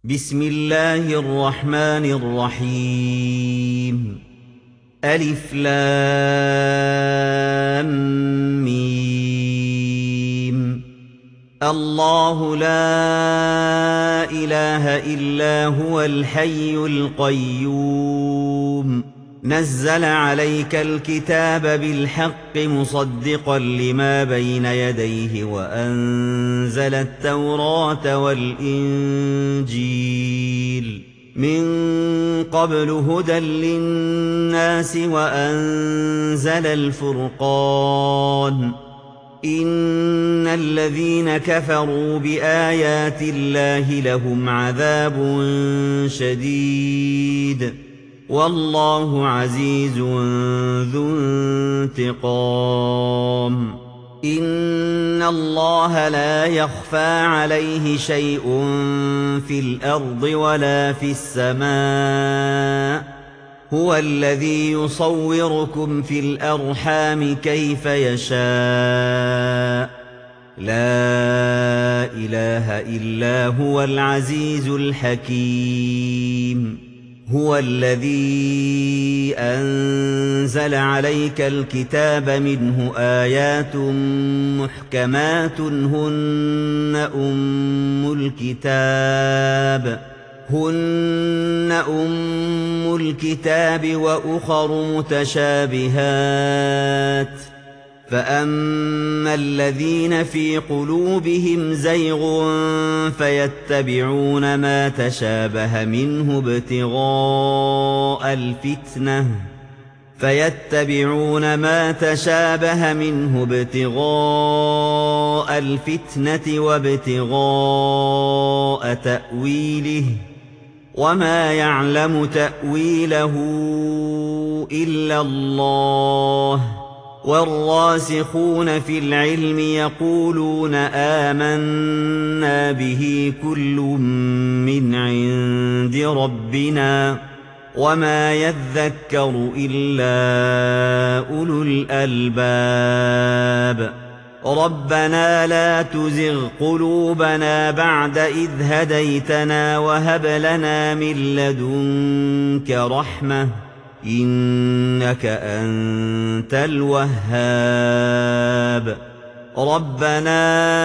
بسم الله الرحمن الرحيم. ألف لام ميم. الله لا إله إلا هو الحي القيوم. نزل عليك الكتاب بالحق مصدقا لما بين يديه وأنزل التوراة والإنجيل من قبل هدى للناس وأنزل الفرقان. إن الذين كفروا بآيات الله لهم عذاب شديد والله عزيز ذو انتقام. إن الله لا يخفى عليه شيء في الأرض ولا في السماء. هو الذي يصوركم في الأرحام كيف يشاء. لا إله إلا هو العزيز الحكيم. هو الذي أنزل عليك الكتاب منه آيات محكمات هن أم الكتاب وأخر متشابهات. فأما الذين في قلوبهم زيغ فيتبعون ما تشابه منه ابتغاء الفتنة وابتغاء تأويله وما يعلم تأويله إلا الله. والراسخون في العلم يقولون آمنا به كل من عند ربنا وما يذكر إلا أولو الألباب. ربنا لا تزغ قلوبنا بعد إذ هديتنا وهب لنا من لدنك رحمة إنك أنت الوهاب. ربنا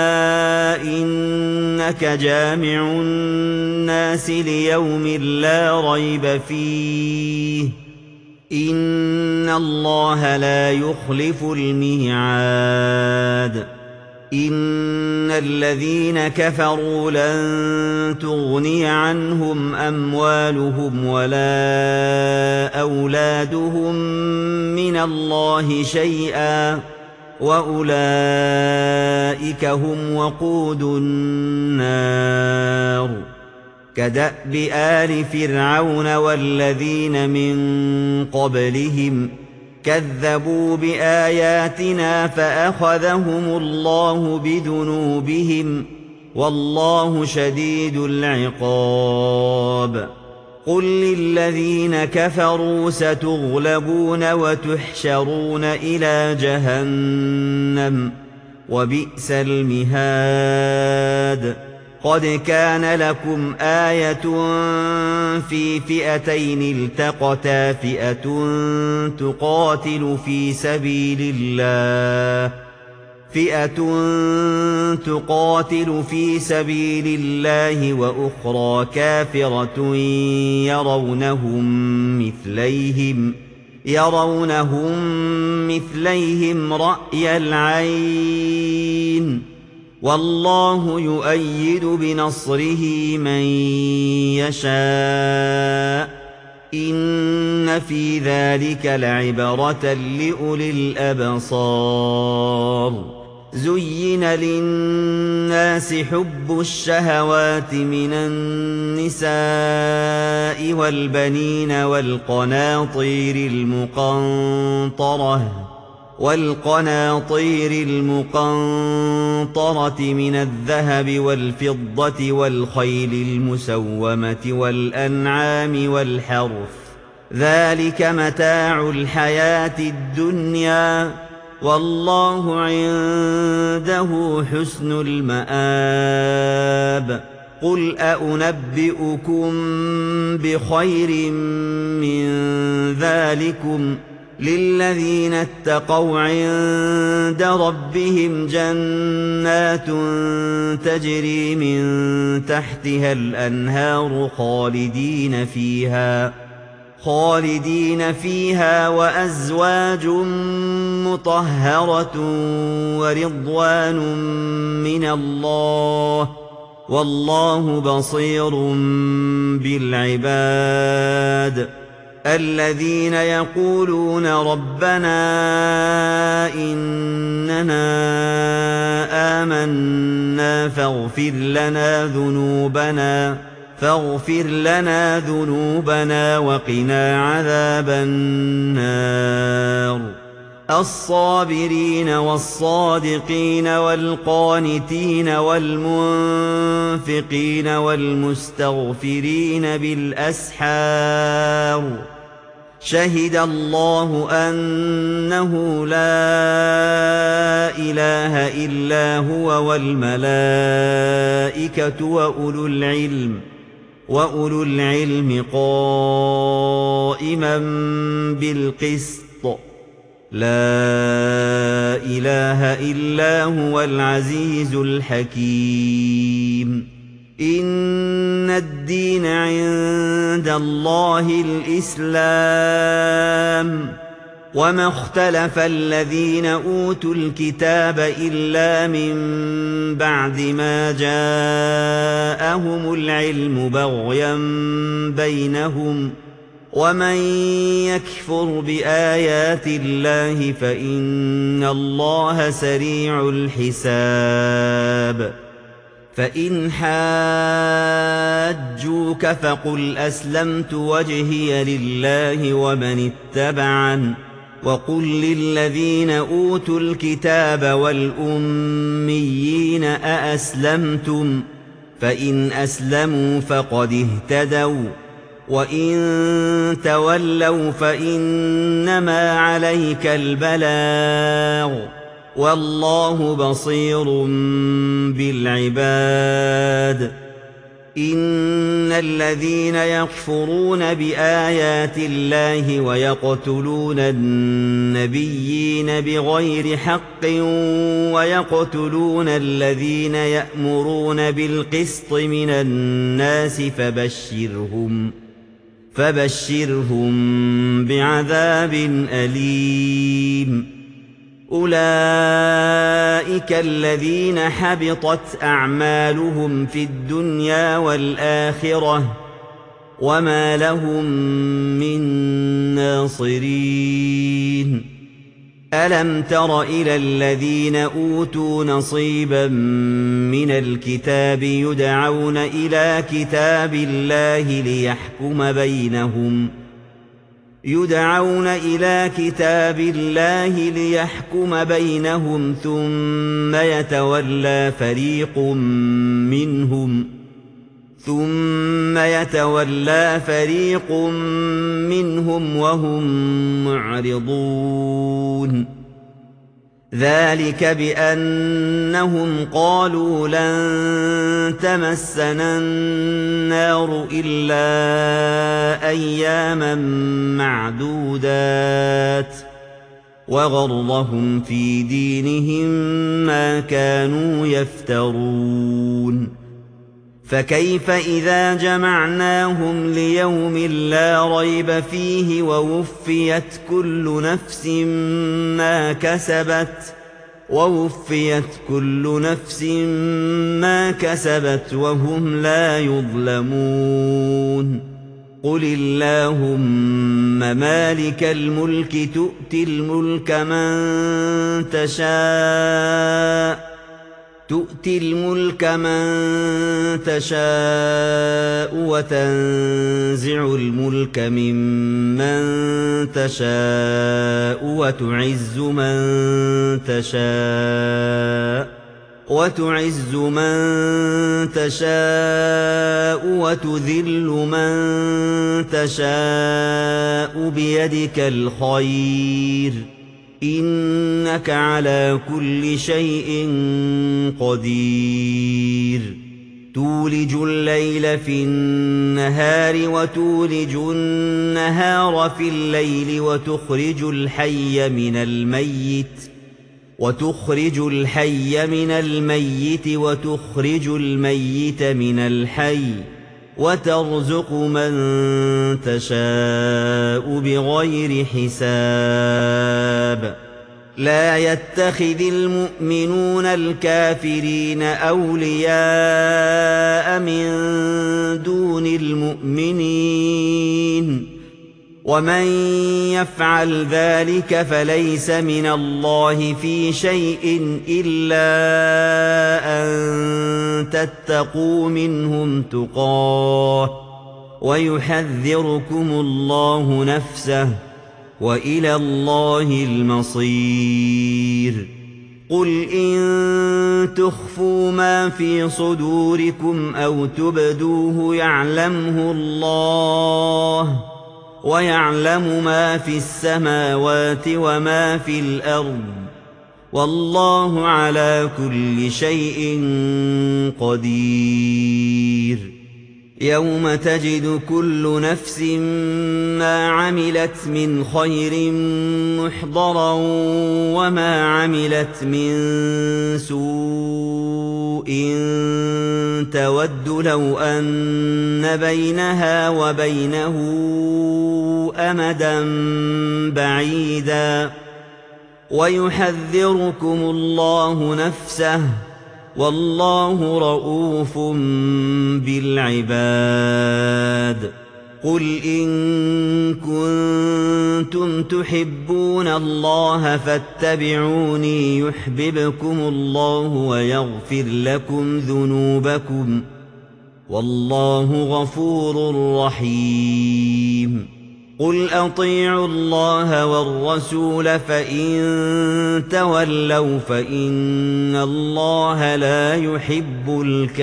إنك جامع الناس ليوم لا ريب فيه إن الله لا يخلف الميعاد. إن الذين كفروا لن تغني عنهم أموالهم ولا أولادهم من الله شيئا وأولئك هم وقود النار. كدأب آل فرعون والذين من قبلهم كذبوا بآياتنا فأخذهم الله بذنوبهم والله شديد العقاب. قل للذين كفروا ستغلبون وتحشرون إلى جهنم وبئس المهاد. قد كان لكم آية في فئتين التقتا فئة تقاتل في سبيل الله وأخرى كافرة يرونهم مثليهم رأي العين والله يؤيد بنصره من يشاء. إن في ذلك لعبرة لأولي الأبصار. زين للناس حب الشهوات من النساء والبنين والقناطير المقنطرة من الذهب والفضة والخيل المسومة والأنعام والحرث ذلك متاع الحياة الدنيا والله عنده حسن المآب قل أنبئكم بخير من ذلكم للذين اتقوا عند ربهم جنات تجري من تحتها الأنهار خالدين فيها وأزواج مطهرة ورضوان من الله والله بصير بالعباد الذين يقولون ربنا إننا آمنا فاغفر لنا ذنوبنا وقنا عذاب النار الصابرين والصادقين والقانتين والمنفقين والمستغفرين بالأسحار شهد الله أنه لا إله إلا هو والملائكة وأولو العلم قائما بالقسط لا إله إلا هو العزيز الحكيم إن الدين عند الله الإسلام وما اختلف الذين أوتوا الكتاب إلا من بعد ما جاءهم العلم بغيا بينهم ومن يكفر بآيات الله فإن الله سريع الحساب فإن حاجوك فقل أسلمت وجهي لله ومن اتبعن وقل للذين أوتوا الكتاب والأميين أأسلمتم فإن أسلموا فقد اهتدوا وإن تولوا فإنما عليك البلاغ والله بصير بالعباد إن الذين يكفرون بآيات الله ويقتلون النبيين بغير حق ويقتلون الذين يأمرون بالقسط من الناس فبشرهم بعذاب أليم أولئك الذين حبطت أعمالهم في الدنيا والآخرة وما لهم من ناصرين ألم تر إلى الذين أوتوا نصيبا من الكتاب يدعون إلى كتاب الله ليحكم بينهم ثم يتولى فريق منهم وهم معرضون ذلك بأنهم قالوا لن تمسنا النار إلا أياما معدودات وغرهم في دينهم ما كانوا يفترون فكيف إذا جمعناهم ليوم لا ريب فيه ووفيت كل نفس ما كسبت وهم لا يظلمون قل اللهم مالك الملك تؤتي الملك من تشاء وتنزع الملك ممن تشاء وتعز من تشاء وتذل من تشاء بيدك الخير إنك على كل شيء قدير تولج الليل في النهار وتولج النهار في الليل وتخرج الحي من الميت وتخرج الميت من الحي وترزق من تشاء بغير حساب لا يتخذ المؤمنون الكافرين أولياء من دون المؤمنين ومن يفعل ذلك فليس من الله في شيء إلا أن تتقوا منهم تقاه ويحذركم الله نفسه وإلى الله المصير قل إن تخفوا ما في صدوركم أو تبدوه يعلمه الله ويعلم ما في السماوات وما في الأرض والله على كل شيء قدير يوم تجد كل نفس ما عملت من خير محضرا وما عملت من سوء تود لو أن بينها وبينه أمدا بعيدا ويحذركم الله نفسه والله رءوف بالعباد قل إن كنتم تحبون الله فاتبعوني يحببكم الله ويغفر لكم ذنوبكم والله غفور رحيم قل أطيعوا الله والرسول فإن تولوا فإن الله لا يحب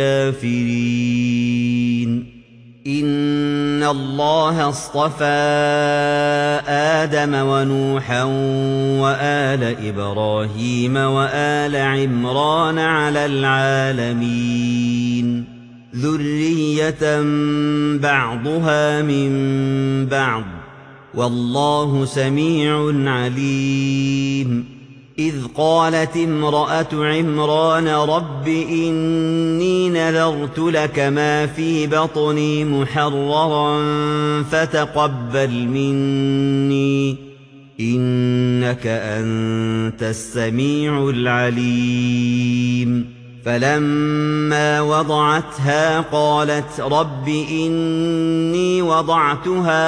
الكافرين إن الله اصطفى آدم ونوحا وآل إبراهيم وآل عمران على العالمين ذرية بعضها من بعض والله سميع عليم إذ قالت امرأة عمران رب إني نذرت لك ما في بطني محررا فتقبل مني إنك أنت السميع العليم فلما وضعتها قالت رب إني وضعتها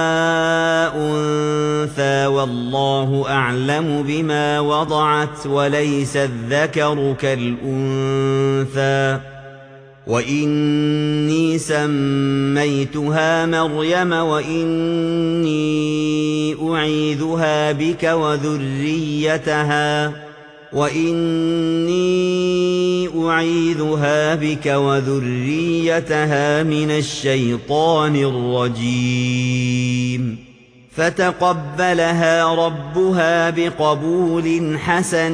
أنثى والله أعلم بما وضعت وليس الذكر كالأنثى وإني سميتها مريم وإني أعيذها بك وذريتها من الشيطان الرجيم فتقبلها ربها بقبول حسن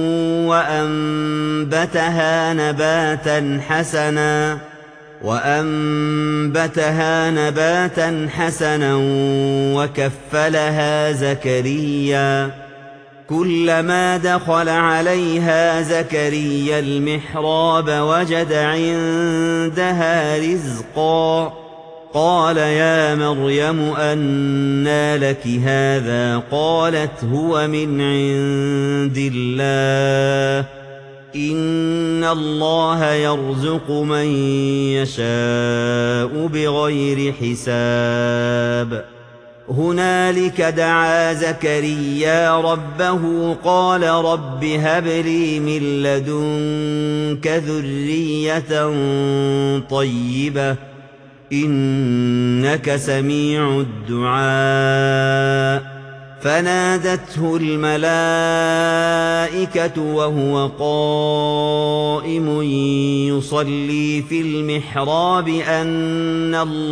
وأنبتها نباتا حسنا وكفلها زكريا كلما دخل عليها زكريا المحراب وجد عندها رزقا قال يا مريم أنى لك هذا قالت هو من عند الله إن الله يرزق من يشاء بغير حساب هنالك دعا زكريا ربه قال رب هب لي من لدنك ذرية طيبة إنك سميع الدعاء فنادته الملائكة وهو قائم يصلي في المحراب أن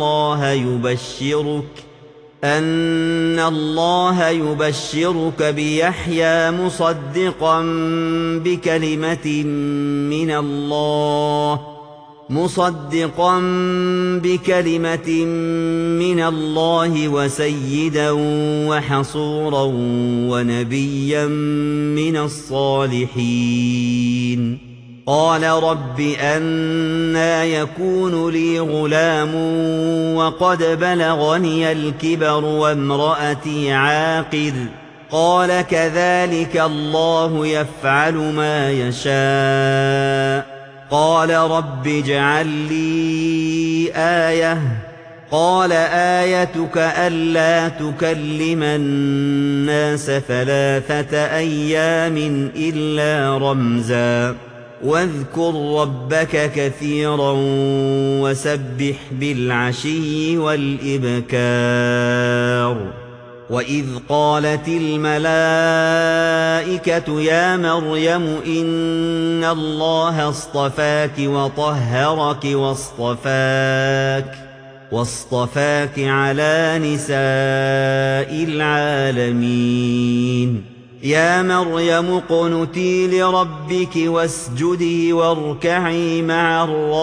الله يبشرك بيحيى مصدقا بكلمة من الله مصدقا بكلمة من الله وسيدا وحصورا ونبيا من الصالحين. قال رب أنى يكون لي غلام وقد بلغني الكبر وامرأتي عاقر؟ قال كذلك الله يفعل ما يشاء. قال رب اجعل لي آية. قال آيتك ألا تكلم الناس 3 أيام إلا رمزا واذكر ربك كثيرا وسبح بالعشي والإبكار. وإذ قالت الملائكة يا مريم إن الله اصطفاك وطهرك واصطفاك على نساء العالمين. يا مريم اقنتي لربك واسجدي واركعي مع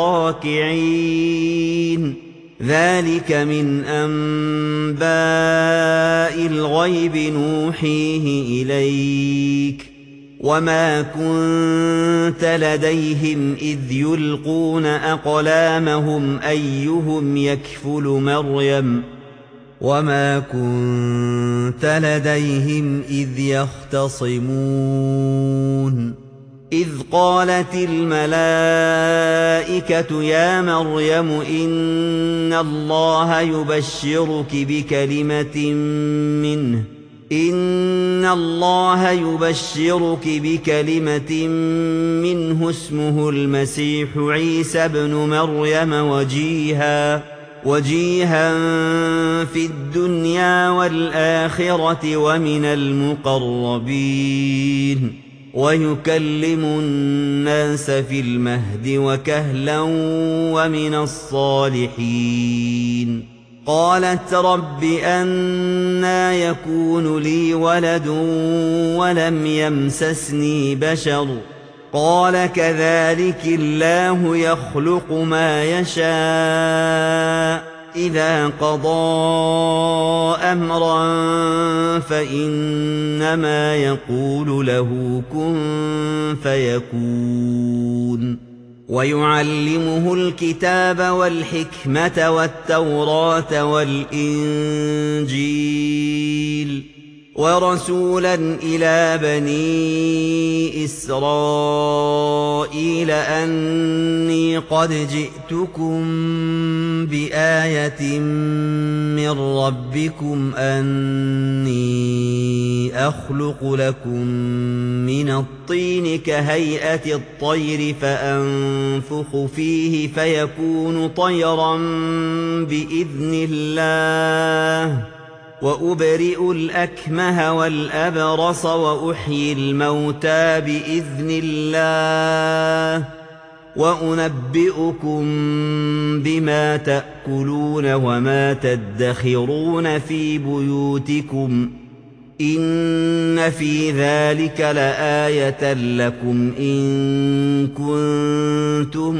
الراكعين. ذلك من أنباء الغيب نوحيه إليك وما كنت لديهم إذ يلقون أقلامهم أيهم يكفل مريم وما كنت لديهم إذ يختصمون. إذ قالت الملائكة يا مريم إن الله يبشرك بكلمة منه اسمه المسيح عيسى ابن مريم وجيها في الدنيا والآخرة ومن المقربين ويكلم الناس في المهد وكهلا ومن الصالحين. قالت رب أنى يكون لي ولد ولم يمسسني بشر؟ قال كذلك الله يخلق ما يشاء إذا قضى أمرا فإنما يقول له كن فيكون. ويعلمه الكتاب والحكمة والتوراة والإنجيل ورسولا إلى بني إسرائيل أني قد جئتكم بآية من ربكم أني أخلق لكم من الطين كهيئة الطير فأنفخ فيه فيكون طيرا بإذن الله وأبرئ الأكمه والأبرص وأحيي الموتى بإذن الله وأنبئكم بما تأكلون وما تدخرون في بيوتكم إن في ذلك لآية لكم إن كنتم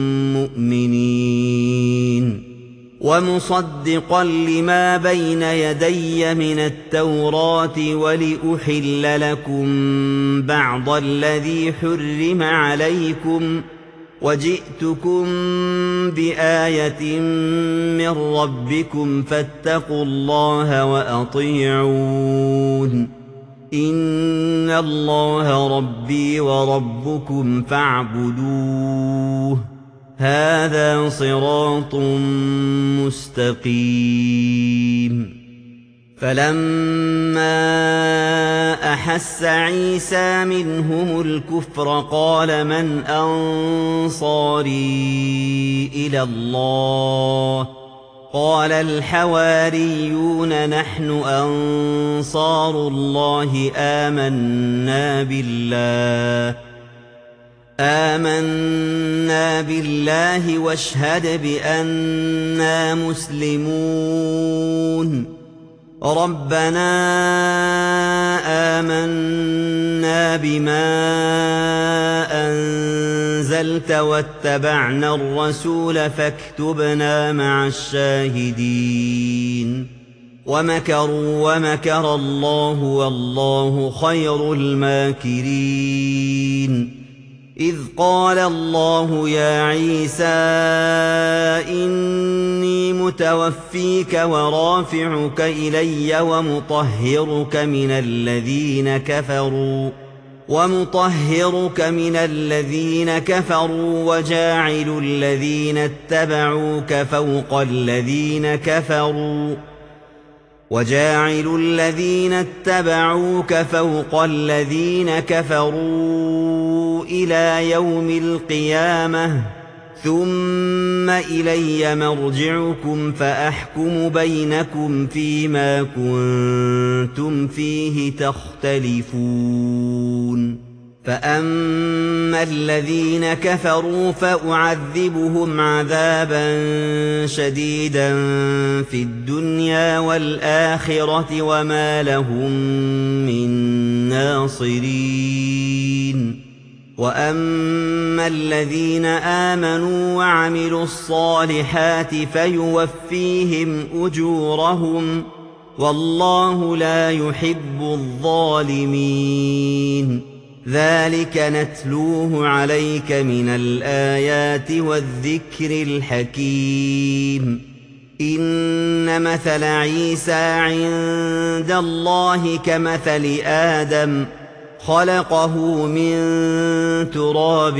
مؤمنين. ومصدقا لما بين يدي من التوراة ولأحل لكم بعض الذي حرم عليكم وجئتكم بآية من ربكم فاتقوا الله وأطيعون إن الله ربي وربكم فاعبدوه هذا صراط مستقيم. فلما أحس عيسى منهم الكفر قال من أنصاري إلى الله قال الحواريون نحن أنصار الله آمنا بالله واشهد بأننا مسلمون. ربنا آمنا بما أنزلت واتبعنا الرسول فاكتبنا مع الشاهدين ومكروا ومكر الله والله خير الماكرين إذ قال الله يا عيسى إني متوفيك ورافعك إلي ومطهرك من الذين كفروا وجاعل الذين اتبعوك فوق الذين كفروا إلى يوم القيامة ثم إلي مرجعكم فأحكم بينكم فيما كنتم فيه تختلفون فأما الذين كفروا فأعذبهم عذابا شديدا في الدنيا والآخرة وما لهم من ناصرين وأما الذين آمنوا وعملوا الصالحات فيوفيهم أجورهم والله لا يحب الظالمين ذلك نتلوه عليك من الآيات والذكر الحكيم إن مثل عيسى عند الله كمثل آدم خلقه من تراب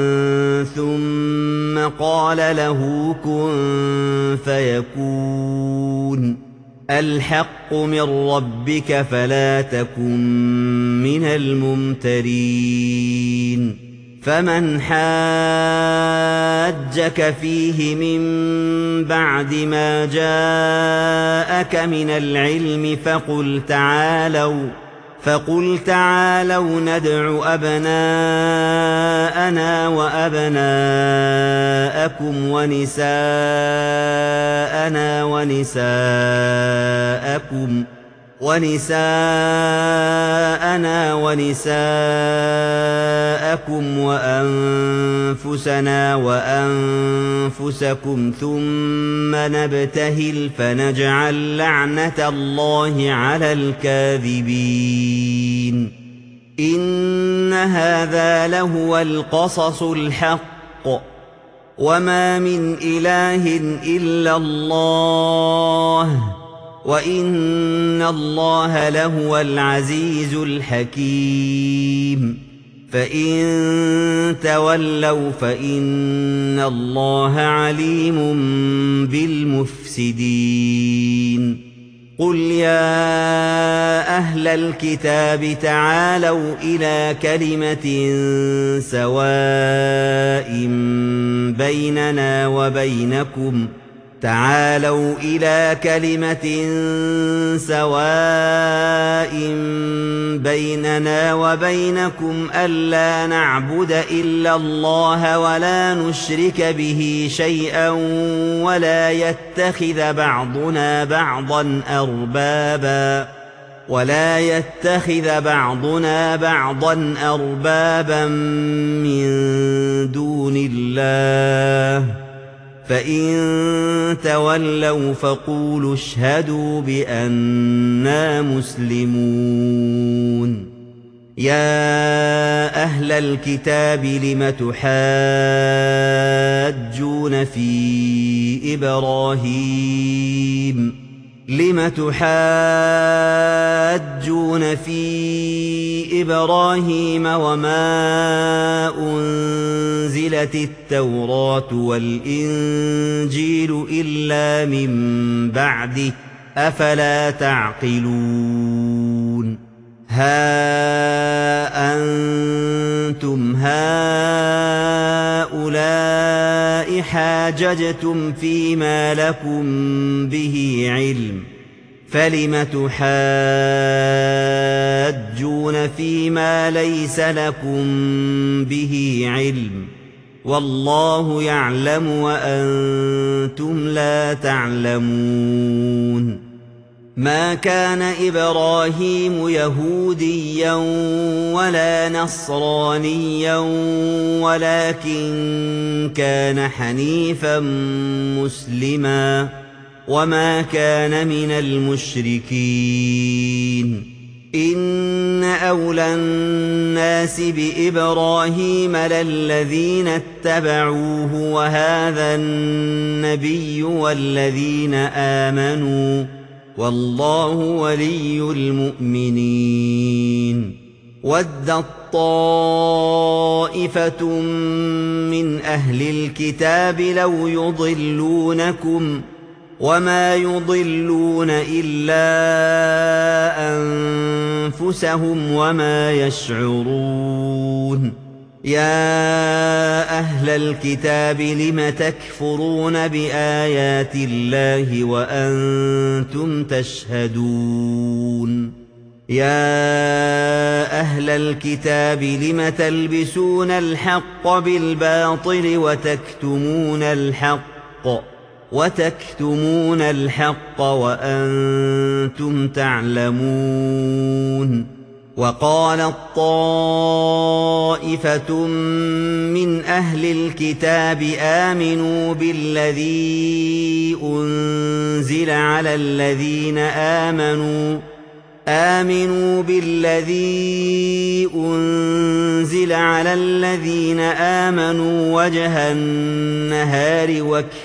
ثم قال له كن فيكون الحق من ربك فلا تكن من الممترين فمن حاجك فيه من بعد ما جاءك من العلم فقل تعالوا ندع أبناءنا وأبناءكم ونساءنا ونساءكم وأنفسنا وأنفسكم ثم نبتهل فنجعل لعنة الله على الكاذبين إن هذا لهو القصص الحق وما من إله إلا الله وإن الله لهو العزيز الحكيم فإن تولوا فإن الله عليم بالمفسدين قل يا أهل الكتاب تعالوا إلى كلمة سواء بيننا وبينكم ألا نعبد إلا الله ولا نشرك به شيئا ولا يتخذ بعضنا بعضا أربابا من دون الله فإن تولوا فقولوا اشهدوا بأننا مسلمون يا أهل الكتاب لم تحاجون في إبراهيم وما أنزلت التوراة والإنجيل إلا من بعده أفلا تعقلون ها أنتم هؤلاء حاججتم فيما لكم به علم فلم تحاجون فيما ليس لكم به علم والله يعلم وأنتم لا تعلمون ما كان إبراهيم يهوديا ولا نصرانيا ولكن كان حنيفا مسلما وما كان من المشركين إن أولى الناس بإبراهيم للذين اتبعوه وهذا النبي والذين آمنوا والله ولي المؤمنين ودت طائفة من أهل الكتاب لو يضلونكم وما يضلون إلا أنفسهم وما يشعرون يا أهل الكتاب لم تكفرون بآيات الله وأنتم تشهدون يا أهل الكتاب لم تلبسون الحق بالباطل وتكتمون الحق وأنتم تعلمون وقالت طائفة من أهل الكتاب آمنوا بالذي أنزل على الذين آمنوا وجه النهار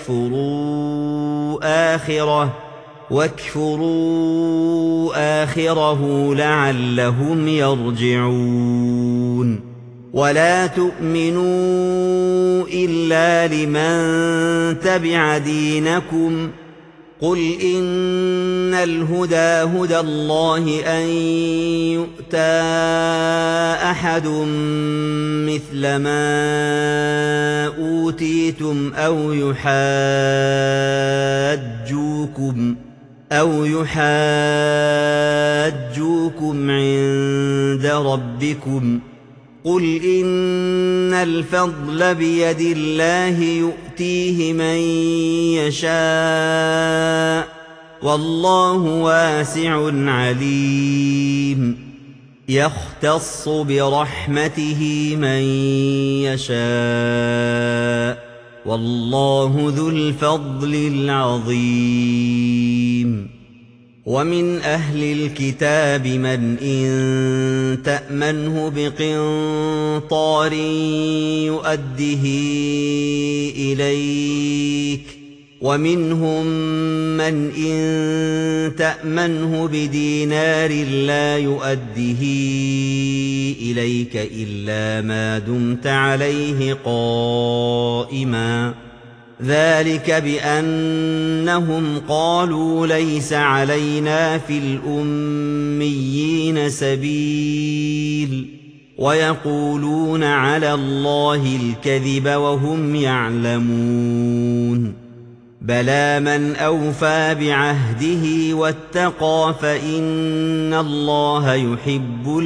واكفروا آخره لعلهم يرجعون ولا تؤمنوا إلا لمن تبع دينكم قل إن الهدى هدى الله أن يؤتى أحد مثل ما أوتيتم أو يحاجوكم عند ربكم قل إن الفضل بيد الله يؤتيه من يشاء والله واسع عليم يختص برحمته من يشاء والله ذو الفضل العظيم ومن أهل الكتاب من إن تأمنه بقنطار يؤده إليك ومنهم من إن تأمنه بدينار لا يؤده إليك إلا ما دمت عليه قائما ذلك بأنهم قالوا ليس علينا في الأميين سبيل ويقولون على الله الكذب وهم يعلمون بلى من أوفى بعهده واتقى فإن الله يحب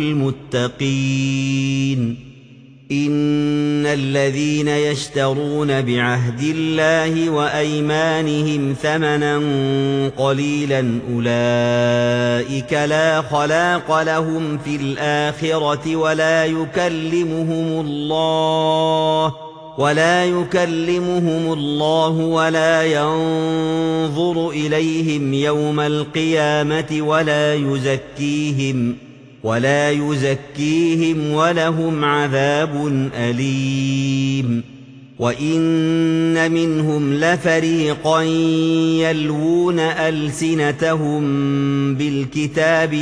المتقين إن الذين يشترون بعهد الله وأيمانهم ثمنا قليلا أولئك لا خلاق لهم في الآخرة ولا يكلمهم الله ولا ينظر إليهم يوم القيامة ولا يزكيهم ولهم عذاب أليم وإن منهم لفريقا يلوون ألسنتهم بالكتاب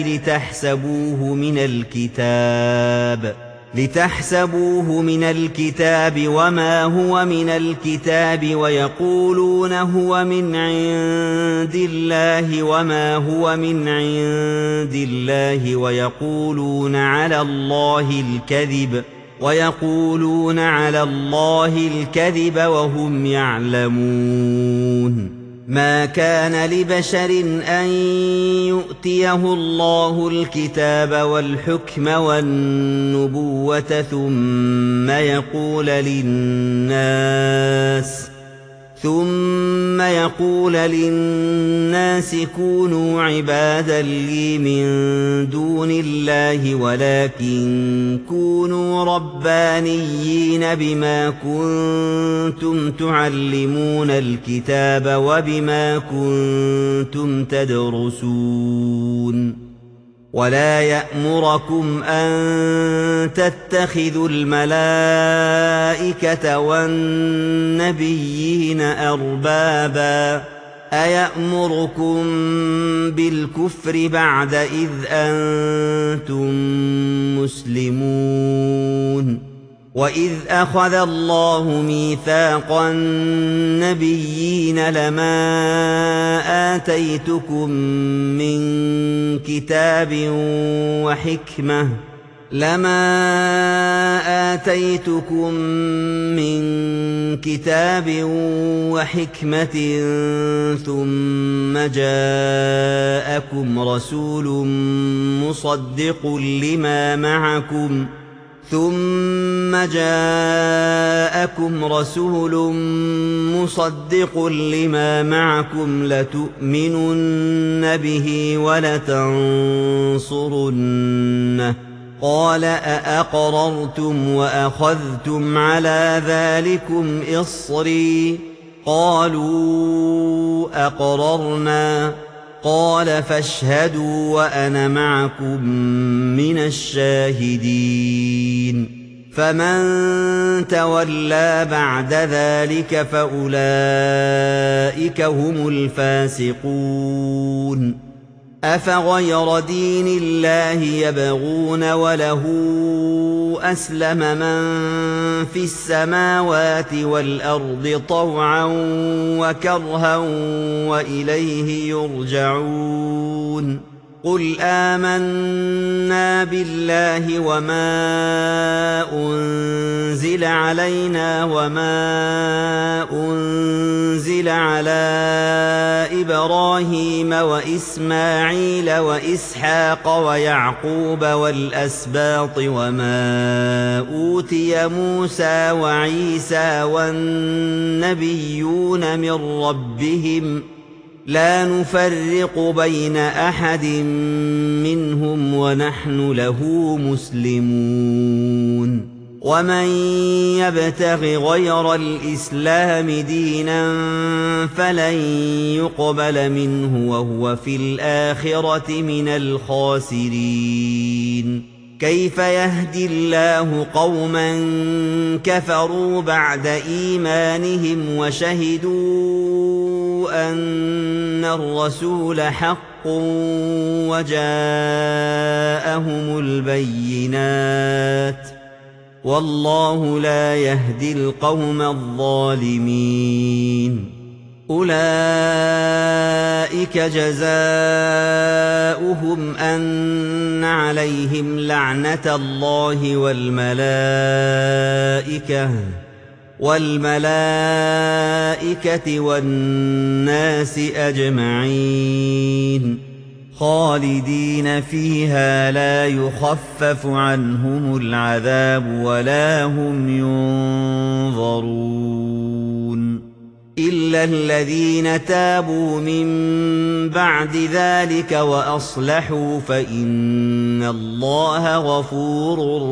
لتحسبوه من الكتاب وما هو من الكتاب ويقولون هو من عند الله وما هو من عند الله ويقولون على الله الكذب وهم يعلمون ما كان لبشر أن يؤتيه الله الكتاب والحكم ثم يقول للناس كونوا عبادا لي من دون الله ولكن كونوا ربانيين بما كنتم تعلمون الكتاب وبما كنتم تدرسون ولا يأمركم أن تتخذوا الملائكة والنبيين أربابا أيأمركم بالكفر بعد إذ أنتم مسلمون وإذ أخذ الله ميثاق النبيين لما آتيتكم من كتاب وحكمة ثم جاءكم رسول مصدق لما معكم لتؤمنن به ولتنصرنه قال أأقررتم وأخذتم على ذلكم إصري قالوا أقررنا قال فاشهدوا وأنا معكم من الشاهدين فمن تولى بعد ذلك فأولئك هم الفاسقون أفغير دين الله يبغون وله أسلم من في السماوات والأرض طوعا وكرها وإليه يرجعون قل آمنا بالله وما أنزل علينا وما أنزل على إبراهيم وإسماعيل وإسحاق ويعقوب والأسباط وما أوتي موسى وعيسى والنبيون من ربهم لا نفرق بين أحد منهم ونحن له مسلمون ومن يبتغ غير الإسلام دينا فلن يقبل منه وهو في الآخرة من الخاسرين كيف يهدي الله قوما كفروا بعد إيمانهم وشهدوا أن الرسول حق وجاءهم البينات والله لا يهدي القوم الظالمين أولئك جزاؤهم أن عليهم لعنة الله والملائكة والناس أجمعين خالدين فيها لا يخفف عنهم العذاب ولا هم ينظرون إلا الذين تابوا من بعد ذلك وأصلحوا فإن الله غفور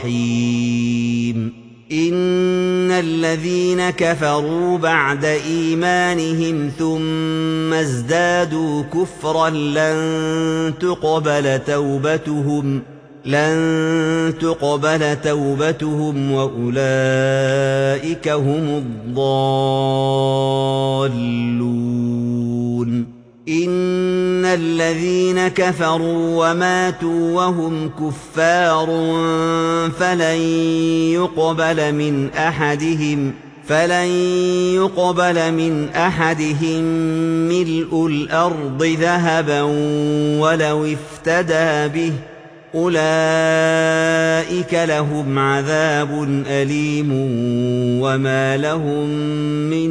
رحيم إن الذين كفروا بعد إيمانهم ثم ازدادوا كفرا لن تقبل توبتهم وأولئك هم الضالون إن الذين كفروا وماتوا وهم كفار فلن يقبل من أحدهم ملء الأرض ذهبا ولو افتدى به أولئك لهم عذاب أليم وما لهم من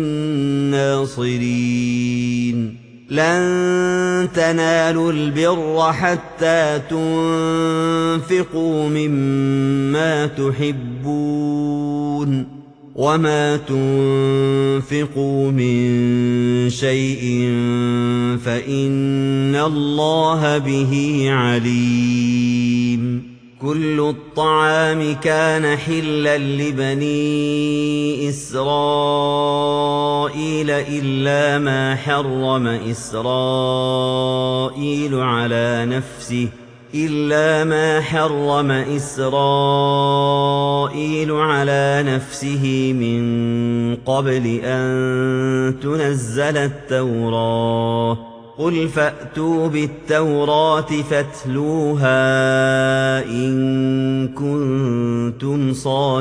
ناصرين لن تنالوا البر حتى تنفقوا مما تحبون وما تنفقوا من شيء فإن الله به عليم كل الطعام كان حلا لبني إسرائيل إلا ما حرم إسرائيل على نفسه من قبل أن تنزل التوراة قل فأتوا بالتوراة فاتلوها إن كنتم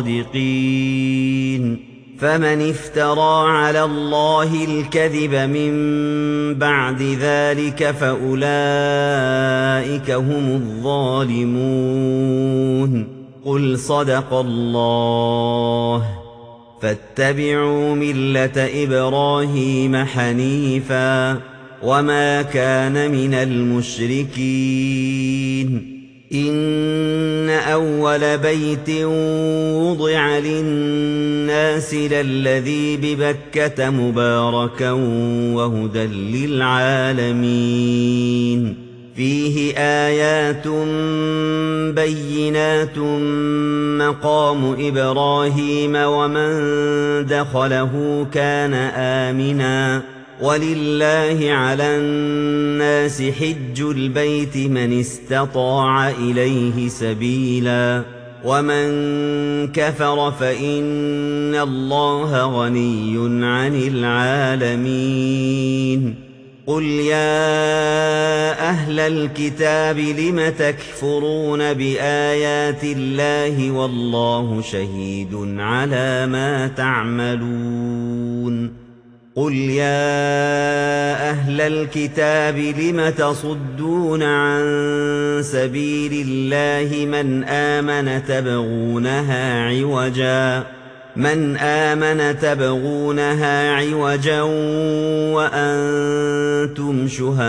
صادقين فمن افترى على الله الكذب من بعد ذلك فأولئك هم الظالمون قل صدق الله فاتبعوا ملة إبراهيم حنيفا وما كان من المشركين إن أول بيت وضع للناس للذي ببكة مباركا وهدى للعالمين فيه آيات بينات مقام إبراهيم ومن دخله كان آمنا ولله على الناس حج البيت من استطاع إليه سبيلا ومن كفر فإن الله غني عن العالمين قل يا أهل الكتاب لم تكفرون بآيات الله والله شهيد على ما تعملون قل يا أهل الكتاب لم تصدون عن سبيل الله من آمن تبغونها عوجا وأنتم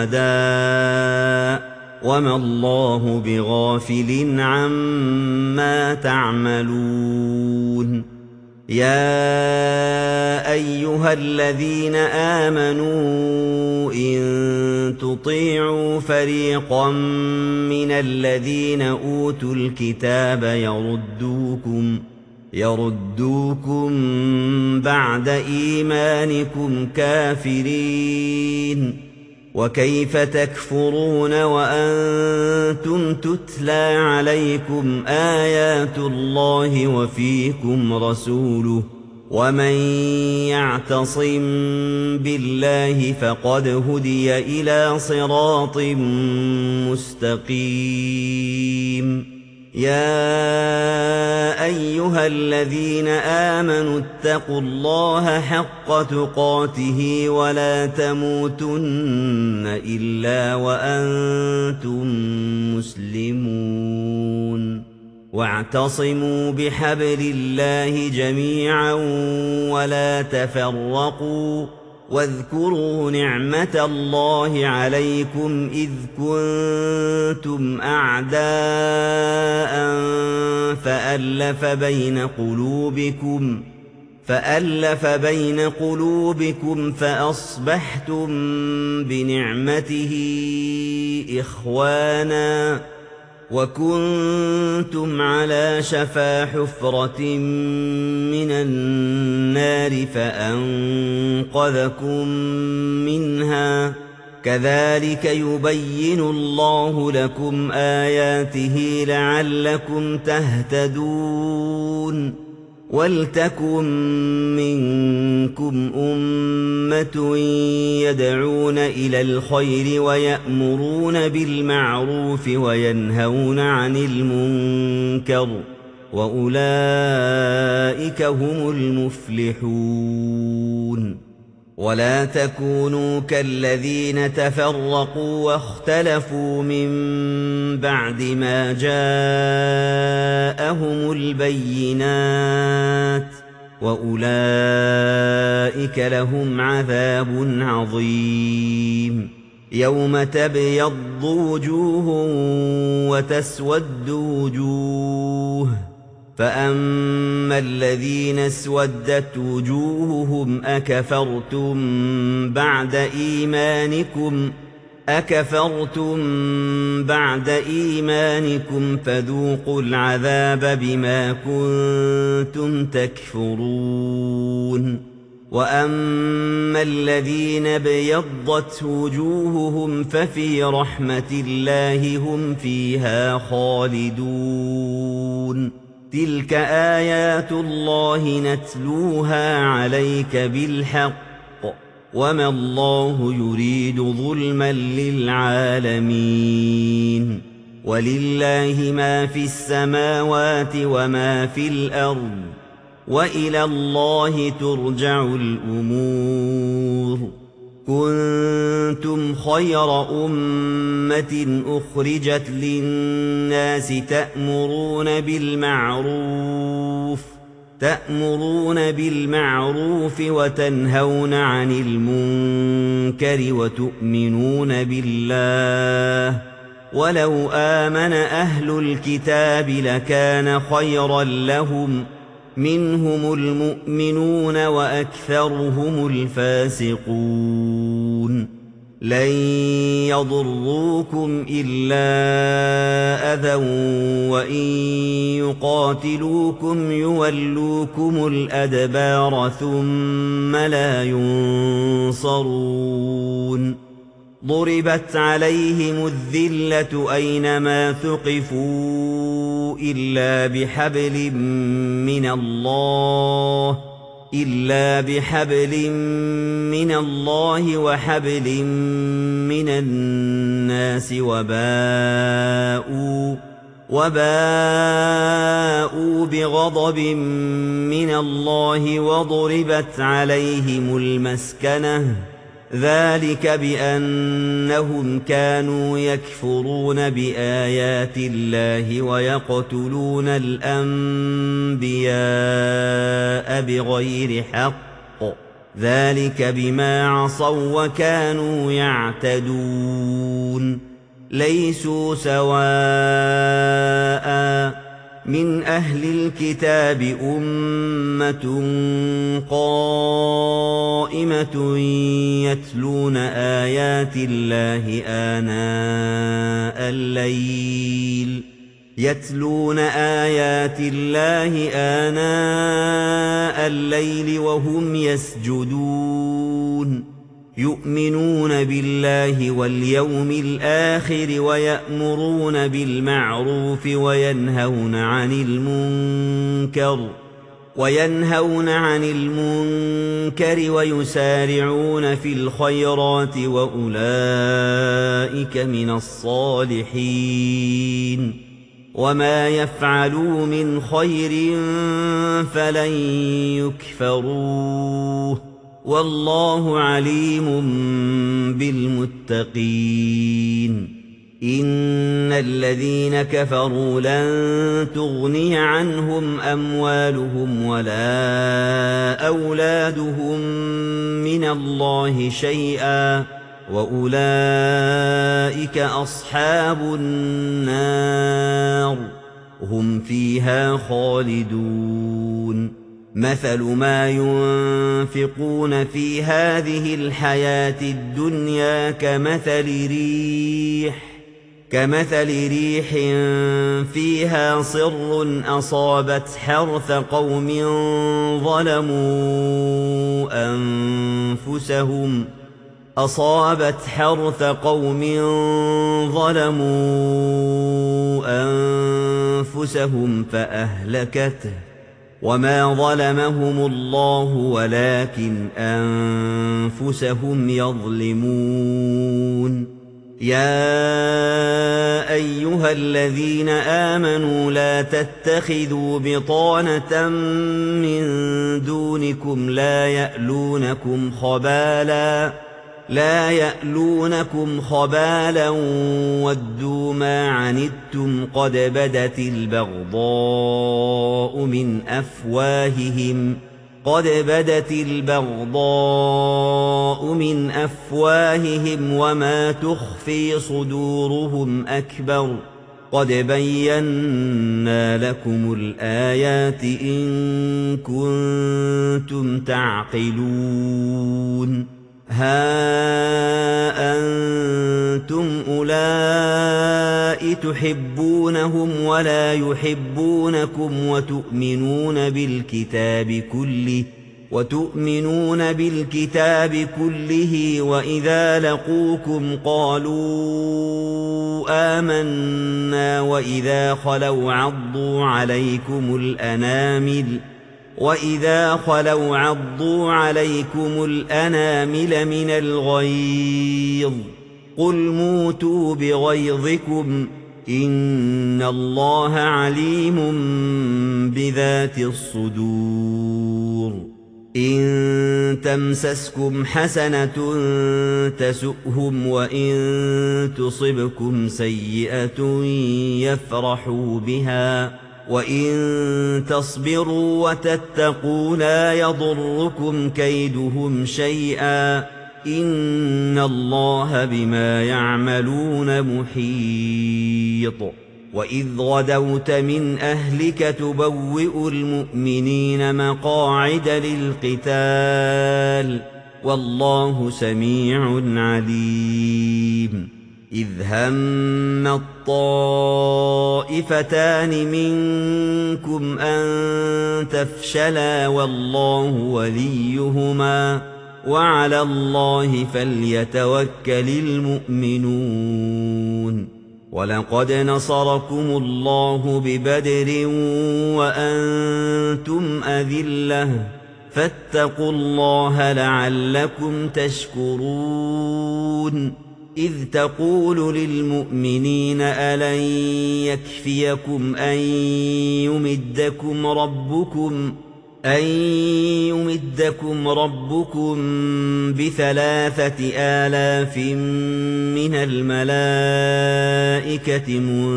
شهداء وما الله بغافل عما تعملون يا أيها الذين آمنوا إن تطيعوا فريقا من الذين أوتوا الكتاب يردوكم بعد إيمانكم كافرين وكيف تكفرون وأنتم تتلى عليكم آيات الله وفيكم رسوله ومن يعتصم بالله فقد هدي إلى صراط مستقيم يا أيها الذين آمنوا اتقوا الله حق تقاته ولا تموتن إلا وأنتم مسلمون واعتصموا بحبل الله جميعا ولا تفرقوا واذكروا نعمة الله عليكم إذ كنتم أعداء فألف بين قلوبكم فأصبحتم بنعمته إخوانا وكنتم على شفا حفرة من النار فأنقذكم منها كذلك يبين الله لكم آياته لعلكم تهتدون ولتكن منكم أمة يدعون إلى الخير ويأمرون بالمعروف وينهون عن المنكر وأولئك هم المفلحون ولا تكونوا كالذين تفرقوا واختلفوا من بعد ما جاءهم البينات وأولئك لهم عذاب عظيم يوم تبيض وجوه وتسود وجوه فأما الذين اسودت وجوههم أكفرتم بعد إيمانكم فذوقوا العذاب بما كنتم تكفرون وأما الذين ابيضت وجوههم ففي رحمة الله هم فيها خالدون تلك آيات الله نتلوها عليك بالحق وما الله يريد ظلما للعالمين ولله ما في السماوات وما في الأرض وإلى الله ترجع الأمور كنتم خير أمة أخرجت للناس تأمرون بالمعروف وتنهون عن المنكر وتؤمنون بالله ولو آمن أهل الكتاب لكان خيرا لهم منهم المؤمنون وأكثرهم الفاسقون لن يضروكم إلا أذى وإن يقاتلوكم يولوكم الأدبار ثم لا ينصرون ضربت عليهم الذلة أينما ثقفوا إلا بحبل من الله وحبل من الناس وباءوا بغضب من الله وضربت عليهم المسكنة ذلك بأنهم كانوا يكفرون بآيات الله ويقتلون الأنبياء بغير حق ذلك بما عصوا وكانوا يعتدون ليسوا سواء من أهل الكتاب أمة قائمة يتلون آيات الله آناء الليل وهم يسجدون يؤمنون بالله واليوم الآخر ويأمرون بالمعروف وينهون عن المنكر ويسارعون في الخيرات وأولئك من الصالحين وما يفعلوا من خير فلن يكفروه والله عليم بالمتقين إن الذين كفروا لن تغني عنهم أموالهم ولا أولادهم من الله شيئا وأولئك أصحاب النار هم فيها خالدون مثل ما ينفقون في هذه الحياة الدنيا كمثل ريح فيها صر أصابت حرث قوم ظلموا أنفسهم فأهلكته وما ظلمهم الله ولكن أنفسهم يظلمون يا أيها الذين آمنوا لا تتخذوا بطانة من دونكم لا يألونكم خبالا ودوا ما عنتم قد بدت البغضاء من أفواههم وما تخفي صدورهم أكبر قد بينا لكم الآيات إن كنتم تعقلون ها أنتم أولئك تحبونهم ولا يحبونكم وتؤمنون بالكتاب كله وإذا لقوكم قالوا آمنا وإذا خلوا عضوا عليكم الأنامل من الغيظ قل موتوا بغيظكم إن الله عليم بذات الصدور إن تمسسكم حسنة تسؤهم وإن تصبكم سيئة يفرحوا بها وإن تصبروا وتتقوا لا يضركم كيدهم شيئا إن الله بما يعملون محيط وإذ غدوت من أهلك تبوئ المؤمنين مقاعد للقتال والله سميع عليم إذ هم الطائفتان منكم أن تفشلا والله وليهما وعلى الله فليتوكل المؤمنون ولقد نصركم الله ببدر وأنتم أذلة فاتقوا الله لعلكم تشكرون إذ تقول للمؤمنين ألن يكفيكم أن يمدكم ربكم ب3,000 من الملائكة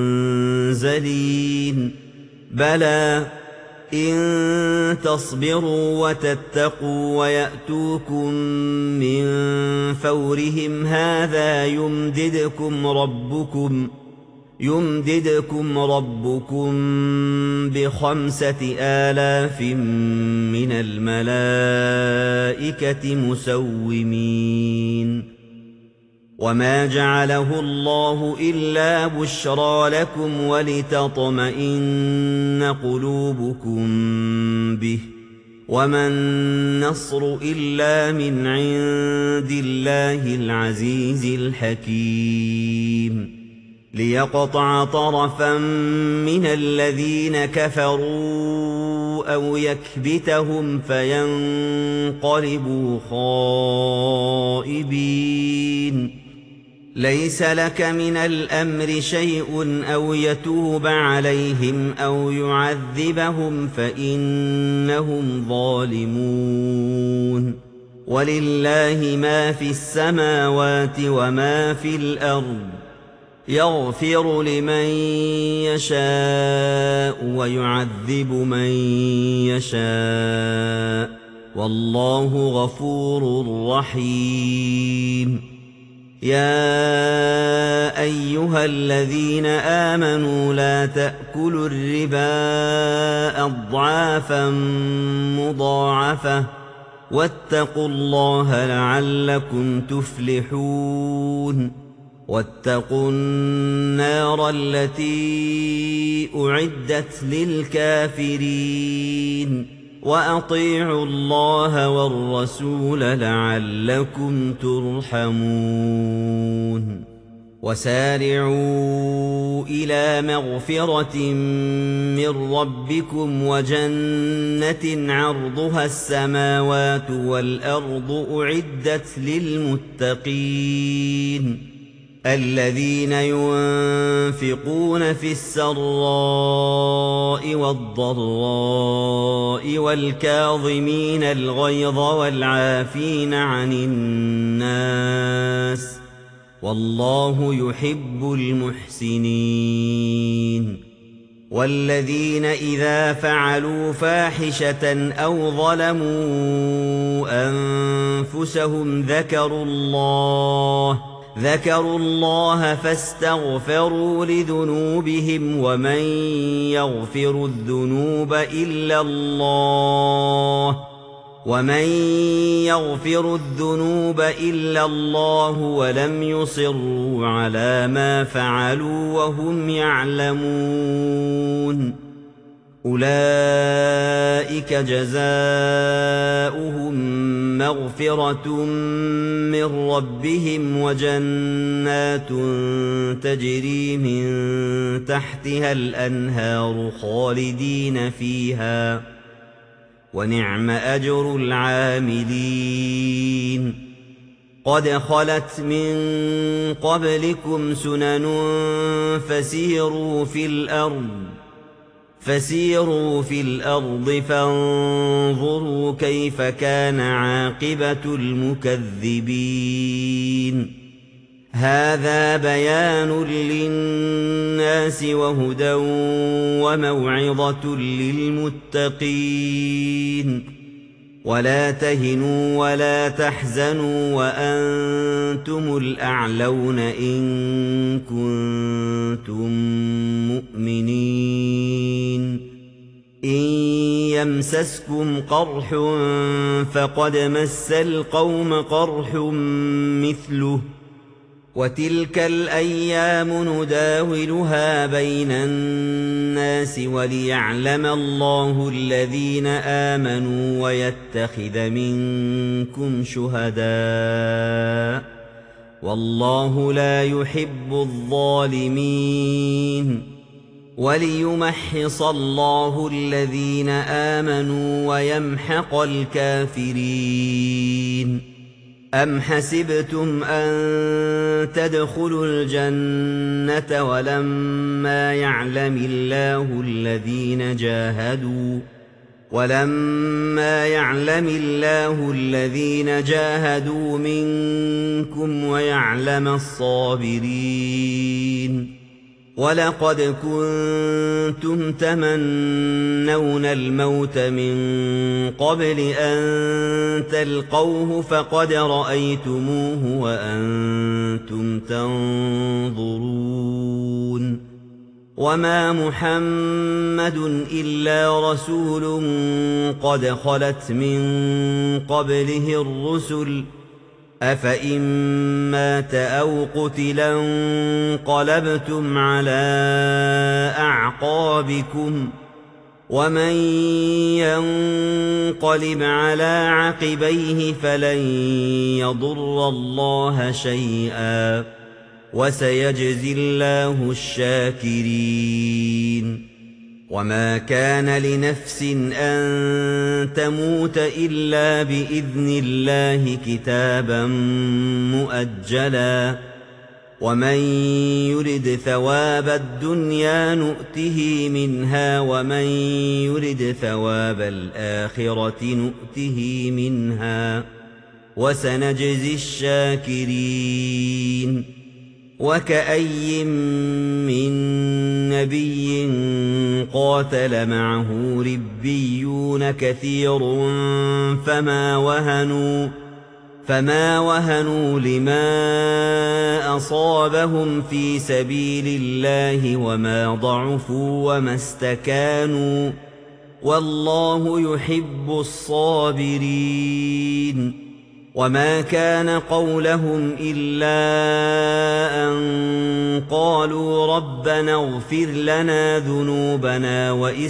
منزلين بلى إن تصبروا وتتقوا ويأتوكم من فورهم هذا يمددكم ربكم ب5,000 من الملائكة مسومين وما جعله الله إلا بشرى لكم ولتطمئن قلوبكم به وما النصر إلا من عند الله العزيز الحكيم ليقطع طرفا من الذين كفروا أو يكبتهم فينقلبوا خائبين ليس لك من الأمر شيء أو يتوب عليهم أو يعذبهم فإنهم ظالمون ولله ما في السماوات وما في الأرض يغفر لمن يشاء ويعذب من يشاء والله غفور رحيم يا أيها الذين آمنوا لا تأكلوا الربا أضعافا مضاعفة واتقوا الله لعلكم تفلحون واتقوا النار التي أعدت للكافرين وأطيعوا الله والرسول لعلكم ترحمون وسارعوا إلى مغفرة من ربكم وجنة عرضها السماوات والأرض أعدت للمتقين الذين ينفقون في السراء والضراء والكاظمين الغيظ والعافين عن الناس والله يحب المحسنين والذين إذا فعلوا فاحشة أو ظلموا أنفسهم ذكروا الله فاستغفروا لذنوبهم ومن يغفر الذنوب إلا الله ولم يصروا على ما فعلوا وهم يعلمون أولئك جزاؤهم مغفرة من ربهم وجنات تجري من تحتها الأنهار خالدين فيها ونعم أجر العاملين قد خلت من قبلكم سنن فسيروا في الأرض فانظروا كيف كان عاقبة المكذبين هذا بيان للناس وهدى وموعظة للمتقين ولا تهنوا ولا تحزنوا وأنتم الأعلون إن كنتم مؤمنين إن يمسسكم قرح فقد مس القوم قرح مثله وتلك الأيام نداولها بين الناس وليعلم الله الذين آمنوا ويتخذ منكم شهداء والله لا يحب الظالمين وليمحص الله الذين آمنوا ويمحق الكافرين أم حسبتم أن تدخلوا الجنة ولما يعلم الله الذين جاهدوا منكم ويعلم الصابرين ولقد كنتم تمنون الموت من قبل أن تلقوه فقد رأيتموه وأنتم تنظرون وما محمد إلا رسول قد خلت من قبله الرسل أفإن مات أو قتلا انقلبتم على أعقابكم ومن ينقلب على عقبيه فلن يضر الله شيئا وسيجزي الله الشاكرين وما كان لنفس أن تموت إلا بإذن الله كتابا مؤجلا ومن يرد ثواب الدنيا نؤته منها ومن يرد ثواب الآخرة نؤته منها وسنجزي الشاكرين وكأي من نبي قاتل معه ربيون كثير فما وهنوا لما أصابهم في سبيل الله وما ضعفوا وما استكانوا والله يحب الصابرين وما كان قولهم إلا أن قالوا ربنا اغفر لنا ذنوبنا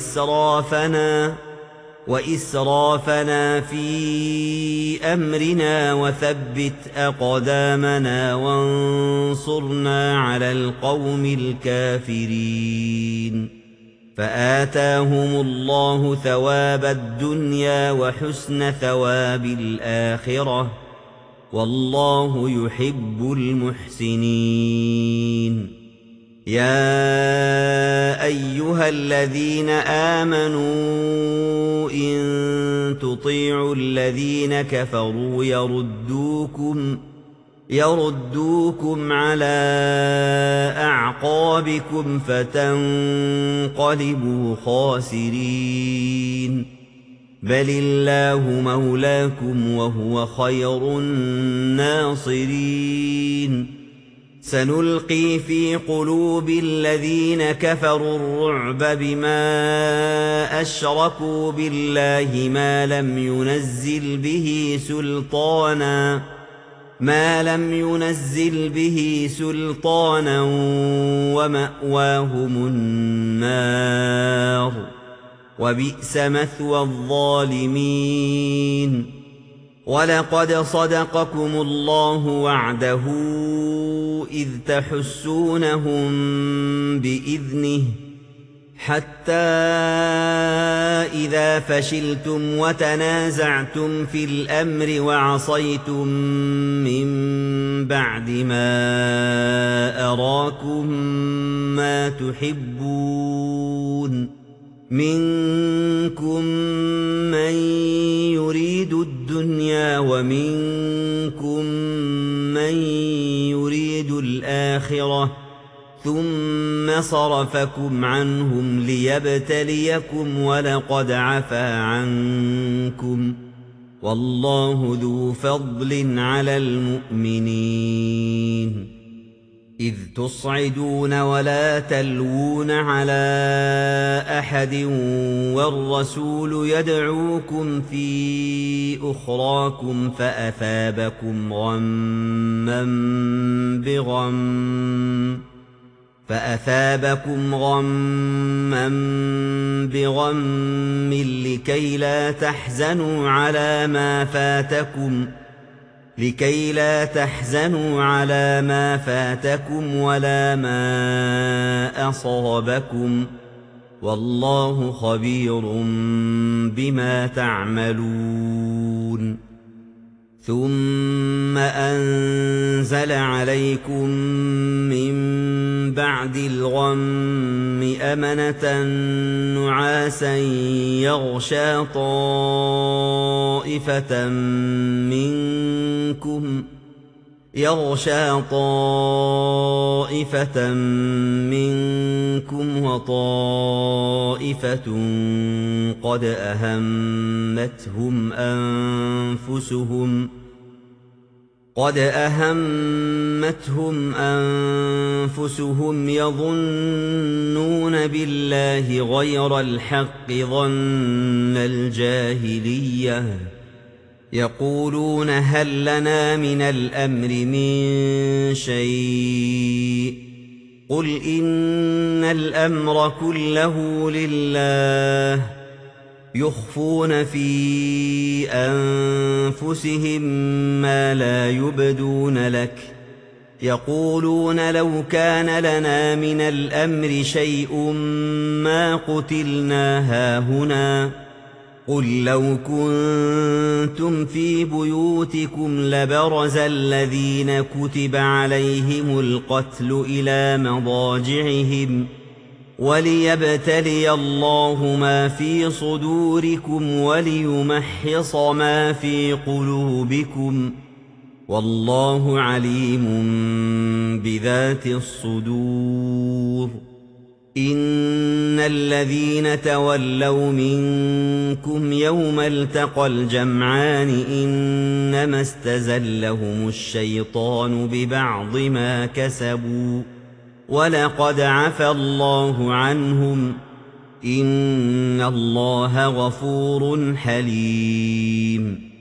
وإسرافنا في أمرنا وثبت أقدامنا وانصرنا على القوم الكافرين فآتاهم الله ثواب الدنيا وحسن ثواب الآخرة والله يحب المحسنين يا أيها الذين آمنوا إن تطيعوا الذين كفروا يردوكم على أعقابكم فتنقلبوا خاسرين بل الله مولاكم وهو خير الناصرين سنلقي في قلوب الذين كفروا الرعب بما أشركوا بالله ما لم ينزل به سلطانا ومأواهم النار وبئس مثوى الظالمين ولقد صدقكم الله وعده إذ تحسونهم بإذنه حتى إذا فشلتم وتنازعتم في الأمر وعصيتم من بعد ما أراكم ما تحبون منكم من يريد الدنيا ومنكم من يريد الآخرة ثم صرفكم عنهم ليبتليكم ولقد عفا عنكم والله ذو فضل على المؤمنين إذ تصعدون ولا تلوون على أحد والرسول يدعوكم في أخراكم فأثابكم غما بغم لكي لا تحزنوا على ما فاتكم ولا ما أصابكم والله خبير بما تعملون ثم أنزل عليكم من بعد الغم أمنة نعاسا يغشى طائفة منكم وطائفة قد أهمتهم أنفسهم يظنون بالله غير الحق ظن الجاهلية يقولون هل لنا من الأمر من شيء قل إن الأمر كله لله يخفون في أنفسهم ما لا يبدون لك يقولون لو كان لنا من الأمر شيء ما قتلنا هاهنا قل لو كنتم في بيوتكم لبرز الذين كتب عليهم القتل إلى مضاجعهم وليبتلي الله ما في صدوركم وليمحص ما في قلوبكم والله عليم بذات الصدور إن الذين تولوا منكم يوم التقى الجمعان إنما استزلهم الشيطان ببعض ما كسبوا ولقد عفا الله عنهم إن الله غفور حليم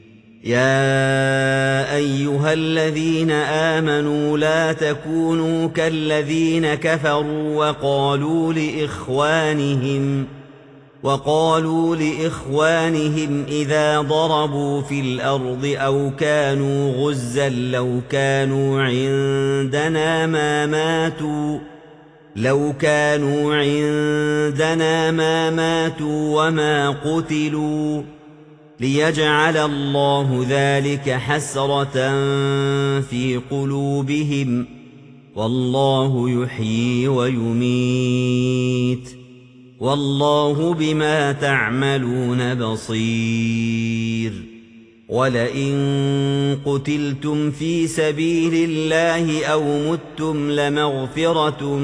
يا أيها الذين آمنوا لا تكونوا كالذين كفروا وقالوا لإخوانهم إذا ضربوا في الأرض أو كانوا غزا لو كانوا عندنا ما ماتوا وما قتلوا ليجعل الله ذلك حسرة في قلوبهم والله يحيي ويميت والله بما تعملون بصير ولئن قتلتم في سبيل الله أو متم لمغفرة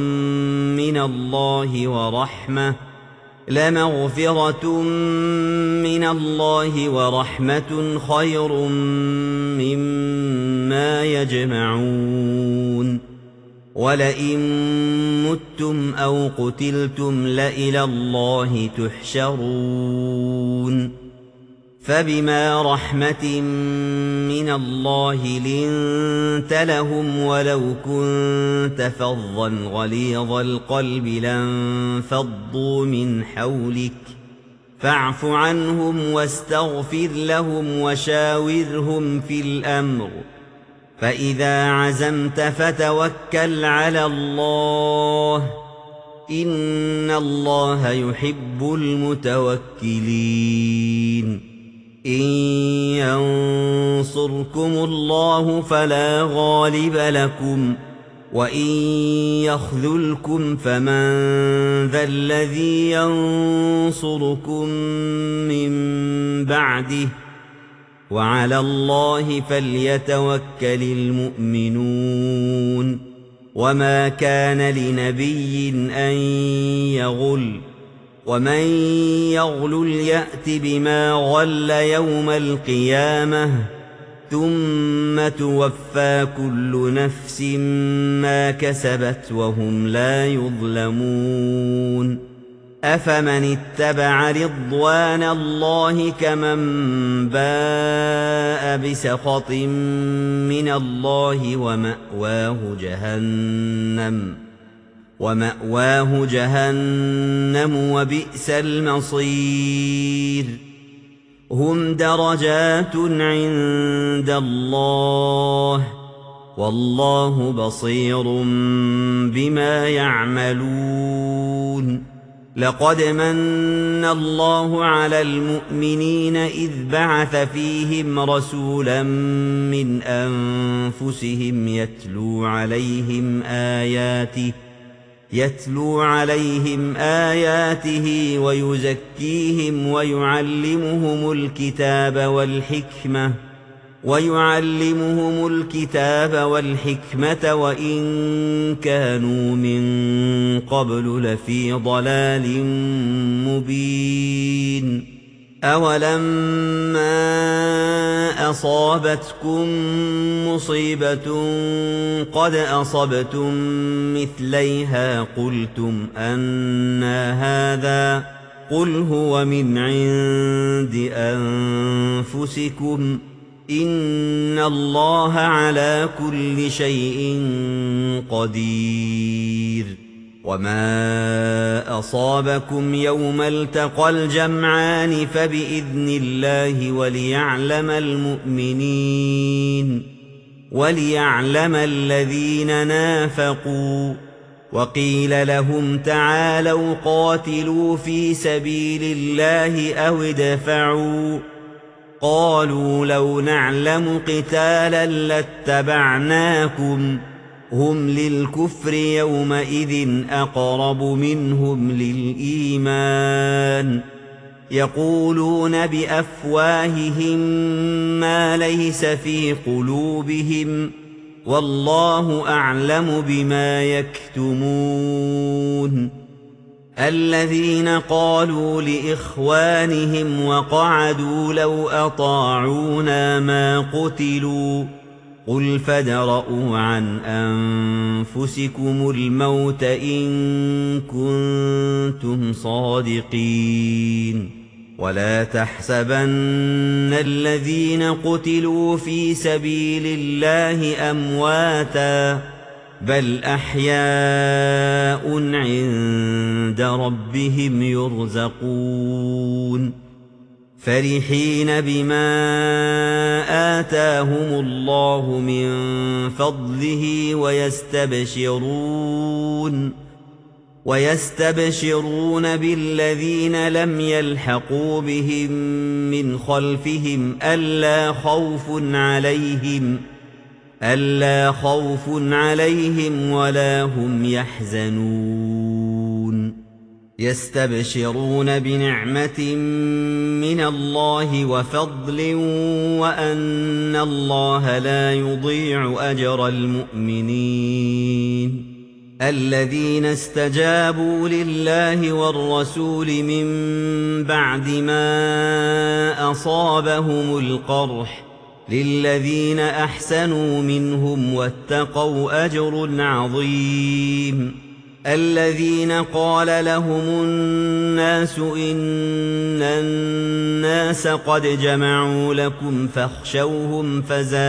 من الله ورحمة خير مما يجمعون وَلَئِن مُّتُّمْ أَوْ قُتِلْتُمْ لَإِلَى اللَّهِ تُحْشَرُونَ فَبِمَا رَحْمَةٍ مِّنَ اللَّهِ لِنتَ لَهُمْ وَلَوْ كُنتَ فَظًّا غَلِيظَ الْقَلْبِ لَانفَضُّوا مِنْ حَوْلِكَ فَاعْفُ عَنْهُمْ وَاسْتَغْفِرْ لَهُمْ وَشَاوِرْهُمْ فِي الْأَمْرِ فَإِذَا عَزَمْتَ فَتَوَكَّلْ عَلَى اللَّهِ إِنَّ اللَّهَ يُحِبُّ الْمُتَوَكِّلِينَ إِن يَنصُرْكُمُ اللَّهُ فَلَا غَالِبَ لَكُمْ وَإِن يَخْذُلْكُمْ فَمَن ذَا الَّذِي يَنصُرُكُم مِّن بَعْدِهِ وَعَلَى اللَّهِ فَلْيَتَوَكَّلِ الْمُؤْمِنُونَ وَمَا كَانَ لِنَبِيٍّ أَن يَغُلَّ وَمَن يَغْلُلْ يَأْتِ بِمَا غَلَّ يَوْمَ الْقِيَامَةِ ثُمَّ تُوَفَّىٰ كُلُّ نَفْسٍ مَّا كَسَبَتْ وَهُمْ لَا يُظْلَمُونَ أَفَمَنِ اتَّبَعَ رِضْوَانَ اللَّهِ كَمَن بَاءَ بِسَخَطٍ مِّنَ اللَّهِ وَمَأْوَاهُ جَهَنَّمُ وَبِئْسَ الْمَصِيرُ هُمْ دَرَجَاتٌ عِندَ اللَّهِ وَاللَّهُ بَصِيرٌ بِمَا يَعْمَلُونَ لَقَدْ مَنَّ اللَّهُ عَلَى الْمُؤْمِنِينَ إِذْ بَعَثَ فِيهِمْ رَسُولًا مِّنْ أَنفُسِهِمْ يَتْلُو عَلَيْهِمْ آيَاتِهِ وَيُزَكِّيهِمْ وَيُعَلِّمُهُمُ الْكِتَابَ وَالْحِكْمَةَ وَإِن كَانُوا مِن قَبْلُ لَفِي ضَلَالٍ مُّبِينٍ أَوَلَمَّا أَصَابَتْكُم مُّصِيبَةٌ قَدْ أَصَبْتُم مِّثْلَيْهَا قُلْتُمْ أَنَّىٰ هَٰذَا ۖ قُلْ هُوَ مِنْ عِندِ أَنفُسِكُمْ ۗ إِنَّ اللَّهَ عَلَىٰ كُلِّ شَيْءٍ قَدِيرٌ وَمَا أَصَابَكُمْ يَوْمَ الْتَقَى الْجَمْعَانِ فَبِإِذْنِ اللَّهِ وَلِيَعْلَمَ الَّذِينَ نَافَقُوا وَقِيلَ لَهُمْ تَعَالَوْا قَاتِلُوا فِي سَبِيلِ اللَّهِ أَوِ ادْفَعُوا قَالُوا لَوْ نَعْلَمُ قِتَالًا لَّاتَّبَعْنَاكُمْ هُمْ لِلْكُفْرِ يَوْمَئِذٍ أَقْرَبُ مِنْهُمْ لِلْإِيمَانِ يَقُولُونَ بِأَفْوَاهِهِم مَّا لَيْسَ فِي قُلُوبِهِمْ وَاللَّهُ أَعْلَمُ بِمَا يَكْتُمُونَ الَّذِينَ قَالُوا لِإِخْوَانِهِمْ وَقَعَدُوا لَوْ أَطَاعُونَا مَا قُتِلُوا قُلْ فَادْرَءُوا عَنْ أَنفُسِكُمُ الْمَوْتَ إِن كُنتُمْ صَادِقِينَ وَلَا تَحْسَبَنَّ الَّذِينَ قُتِلُوا فِي سَبِيلِ اللَّهِ أَمْوَاتًا بَلْ أَحْيَاءٌ عِندَ رَبِّهِمْ يُرْزَقُونَ فَرِحِينَ بِمَا آتَاهُمُ اللَّهُ مِن فَضْلِهِ وَيَسْتَبْشِرُونَ بِالَّذِينَ لَمْ يَلْحَقُوا بِهِم مِّنْ خَلْفِهِمْ أَلَّا خَوْفٌ عَلَيْهِمْ وَلَا هُمْ يَحْزَنُونَ يَسْتَبْشِرُونَ بِنِعْمَةٍ مِّنَ اللَّهِ وَفَضْلٍ وَأَنَّ اللَّهَ لَا يُضِيعُ أَجْرَ الْمُؤْمِنِينَ الَّذِينَ اسْتَجَابُوا لِلَّهِ وَالرَّسُولِ مِن بَعْدِ مَا أَصَابَهُمُ الْقَرْحُ للذين أحسنوا منهم واتقوا أجر عظيم الذين قال لهم الناس إن الناس قد جمعوا لكم فاخشوهم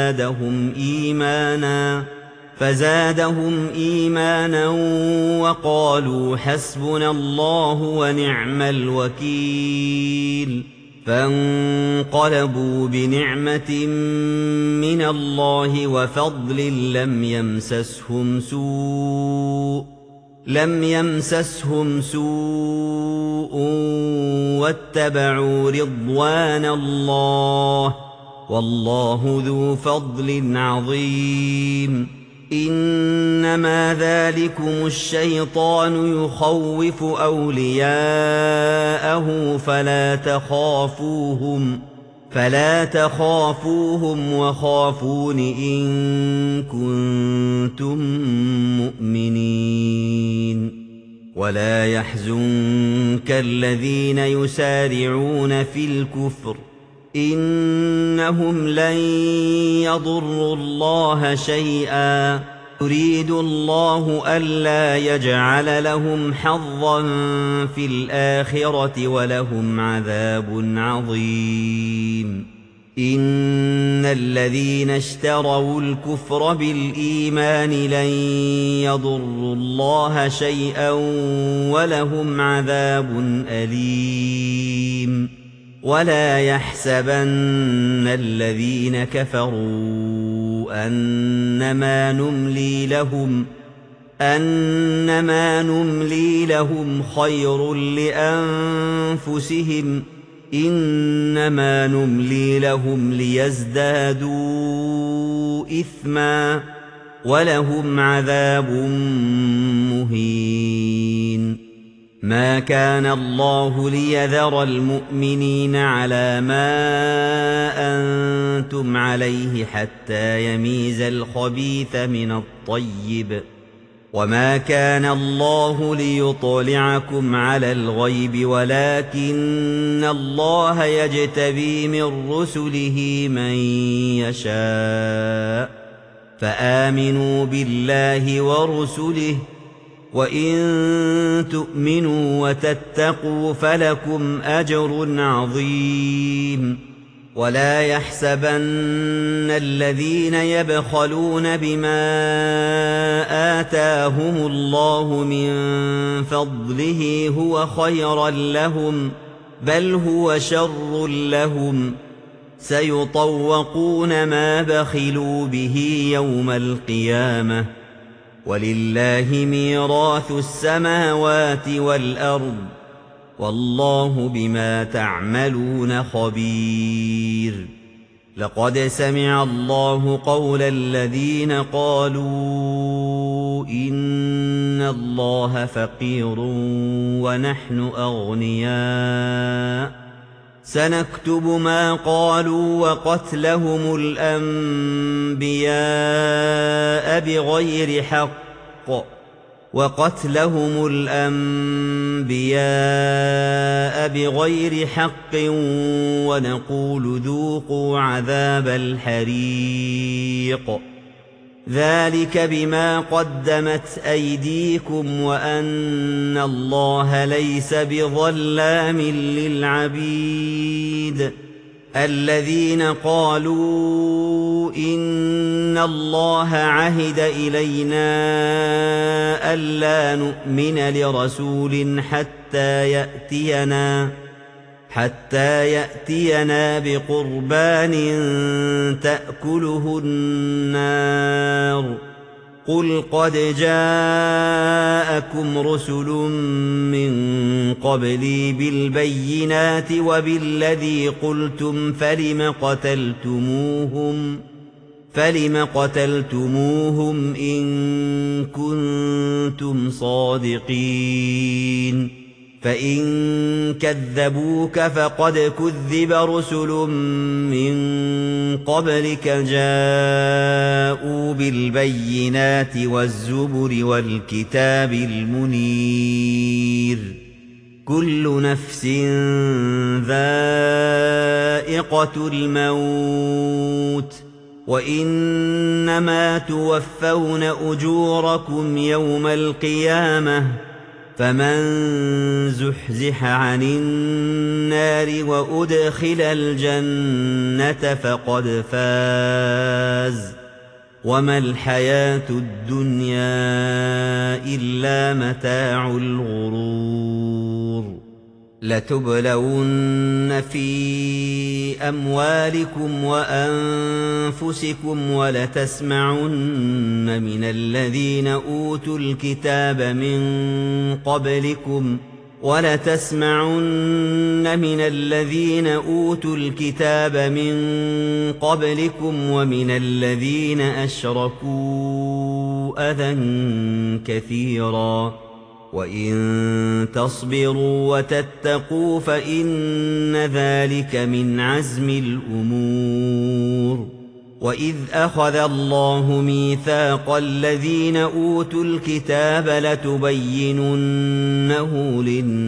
فزادهم إيمانا وقالوا حسبنا الله ونعم الوكيل فانقلبوا بنعمة من الله وفضل لم يمسسهم سوء واتبعوا رضوان الله والله ذو فضل عظيم إنما ذلكم الشيطان يخوف أولياءه فلا تخافوهم وخافون إن كنتم مؤمنين ولا يحزنك الذين يسارعون في الكفر إنهم لن يضروا الله شيئا يريد الله ألا يجعل لهم حظا في الآخرة ولهم عذاب عظيم إن الذين اشتروا الكفر بالإيمان لن يضروا الله شيئا ولهم عذاب أليم ولا يحسبن الذين كفروا أنما نملي لهم خير لأنفسهم إنما نملي لهم ليزدادوا إثما ولهم عذاب مهين ما كان الله ليذر المؤمنين على ما أنتم عليه حتى يميز الخبيث من الطيب وما كان الله ليطلعكم على الغيب ولكن الله يجتبي من رسله من يشاء فآمنوا بالله ورسله وإن تؤمنوا وتتقوا فلكم أجر عظيم ولا يحسبن الذين يبخلون بما آتاهم الله من فضله هو خيرا لهم بل هو شر لهم سيطوقون ما بخلوا به يوم القيامة ولله ميراث السماوات والأرض والله بما تعملون خبير لقد سمع الله قول الذين قالوا إن الله فقير ونحن أغنياء سنكتب ما قالوا وقتلهم الأنبياء بغير حق ونقول ذوقوا عذاب الحريق ذلك بما قدمت أيديكم وأن الله ليس بظلام للعبيد الذين قالوا إن الله عهد إلينا ألا نؤمن لرسول حتى يأتينا بقربان تأكله النار قل قد جاءكم رسل من قبلي بالبينات وبالذي قلتم فلم قتلتموهم إن كنتم صادقين فإن كذبوك فقد كذب رسل من قبلك جاءوا بالبينات والزبر والكتاب المنير كل نفس ذائقة الموت وإنما توفون أجوركم يوم القيامة فمن زحزح عن النار وأدخل الجنة فقد فاز وما الحياة الدنيا إلا متاع الغرور لتبلون في أموالكم وأنفسكم ولتسمعن من الذين أوتوا الكتاب من قبلكم ومن الذين أشركوا أذى كثيرا وإن تصبروا وتتقوا فإن ذلك من عزم الأمور وإذ أخذ الله ميثاق الذين أوتوا الكتاب لتبيننه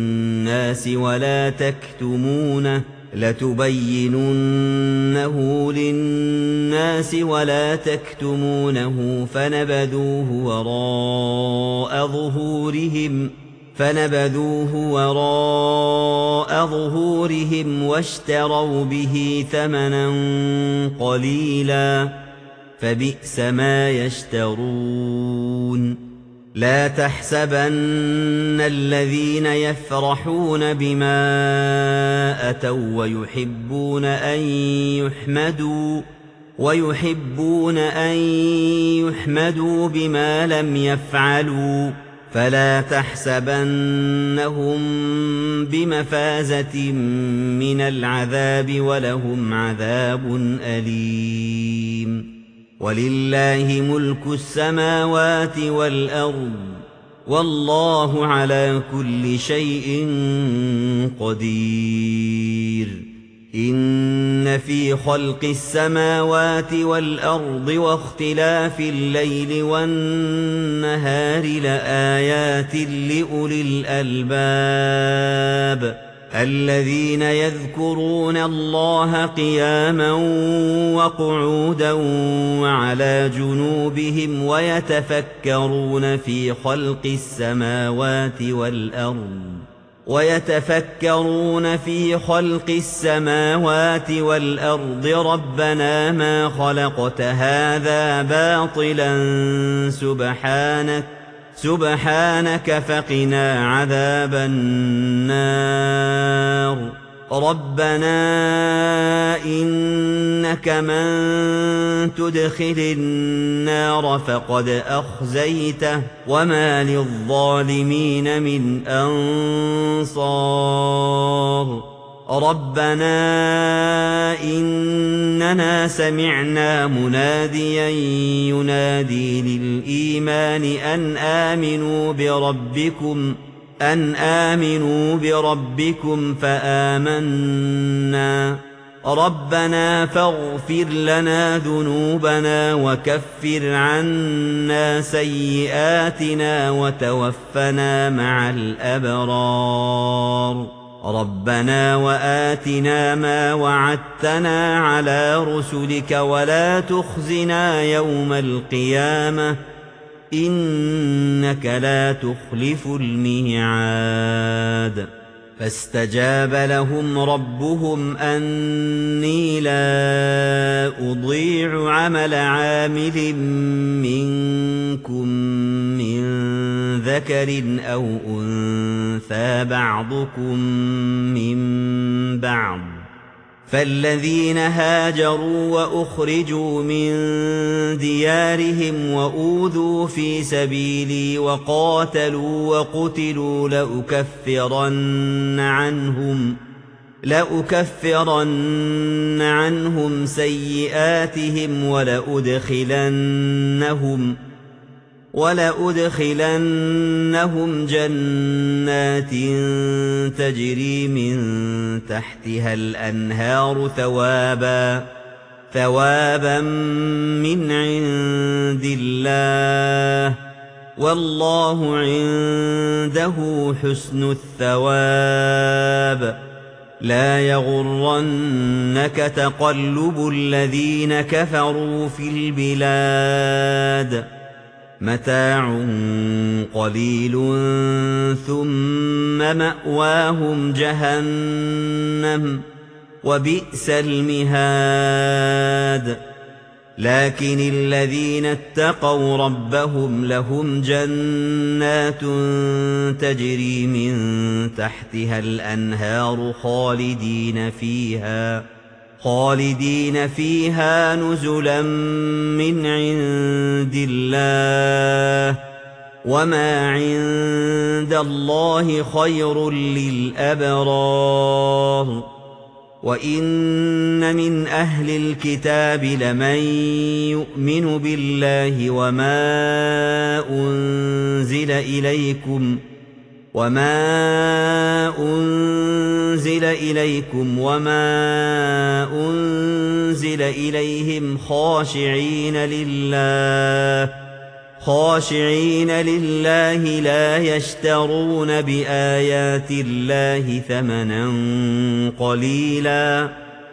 للناس ولا تكتمونه فنبذوه وراء ظهورهم واشتروا به ثمنا قليلا فبئس ما يشترون لا تحسبن الذين يفرحون بما أتوا ويحبون أن يحمدوا بما لم يفعلوا فلا تحسبنهم بمفازة من العذاب ولهم عذاب أليم ولله ملك السماوات والأرض والله على كل شيء قدير إن في خلق السماوات والأرض واختلاف الليل والنهار لآيات لأولي الألباب الذين يذكرون الله قياما وقعودا وعلى جنوبهم ويتفكرون في خلق السماوات والأرض ربنا ما خلقت هذا باطلا سبحانك فقنا عذاب النار ربنا إنك من تدخل النار فقد أخزيته وما للظالمين من أنصار ربنا إننا سمعنا مناديا ينادي للإيمان أن آمنوا بربكم فآمنا ربنا فاغفر لنا ذنوبنا وكفر عنا سيئاتنا وتوفنا مع الأبرار ربنا وآتنا ما وعدتنا على رسلك ولا تخزنا يوم القيامة إنك لا تخلف الميعاد فاستجاب لهم ربهم أني لا أضيع عمل عامل منكم من ذكر أو أنثى بعضكم من بعض فالذين هاجروا وأخرجوا من ديارهم وأوذوا في سبيلي وقاتلوا وقتلوا لأكفرن عنهم سيئاتهم ولأدخلنهم جنات تجري من تحتها الأنهار ثوابا من عند الله والله عنده حسن الثواب لا يغرنك تقلب الذين كفروا في البلاد متاع قليل ثم مأواهم جهنم وبئس المهاد لكن الذين اتقوا ربهم لهم جنات تجري من تحتها الأنهار خالدين فيها نزلا من عند الله وما عند الله خير للأبرار وإن من أهل الكتاب لمن يؤمن بالله وما أنزل إليكم وما أنزل إليهم خاشعين لله لا يشترون بآيات الله ثمنا قليلا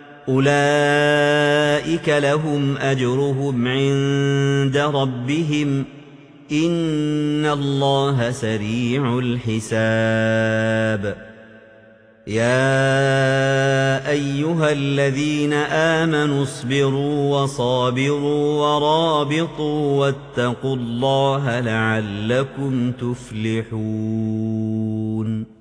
أولئك لهم أجرهم عند ربهم إن الله سريع الحساب يا أيها الذين آمنوا اصبروا وصابروا ورابطوا واتقوا الله لعلكم تفلحون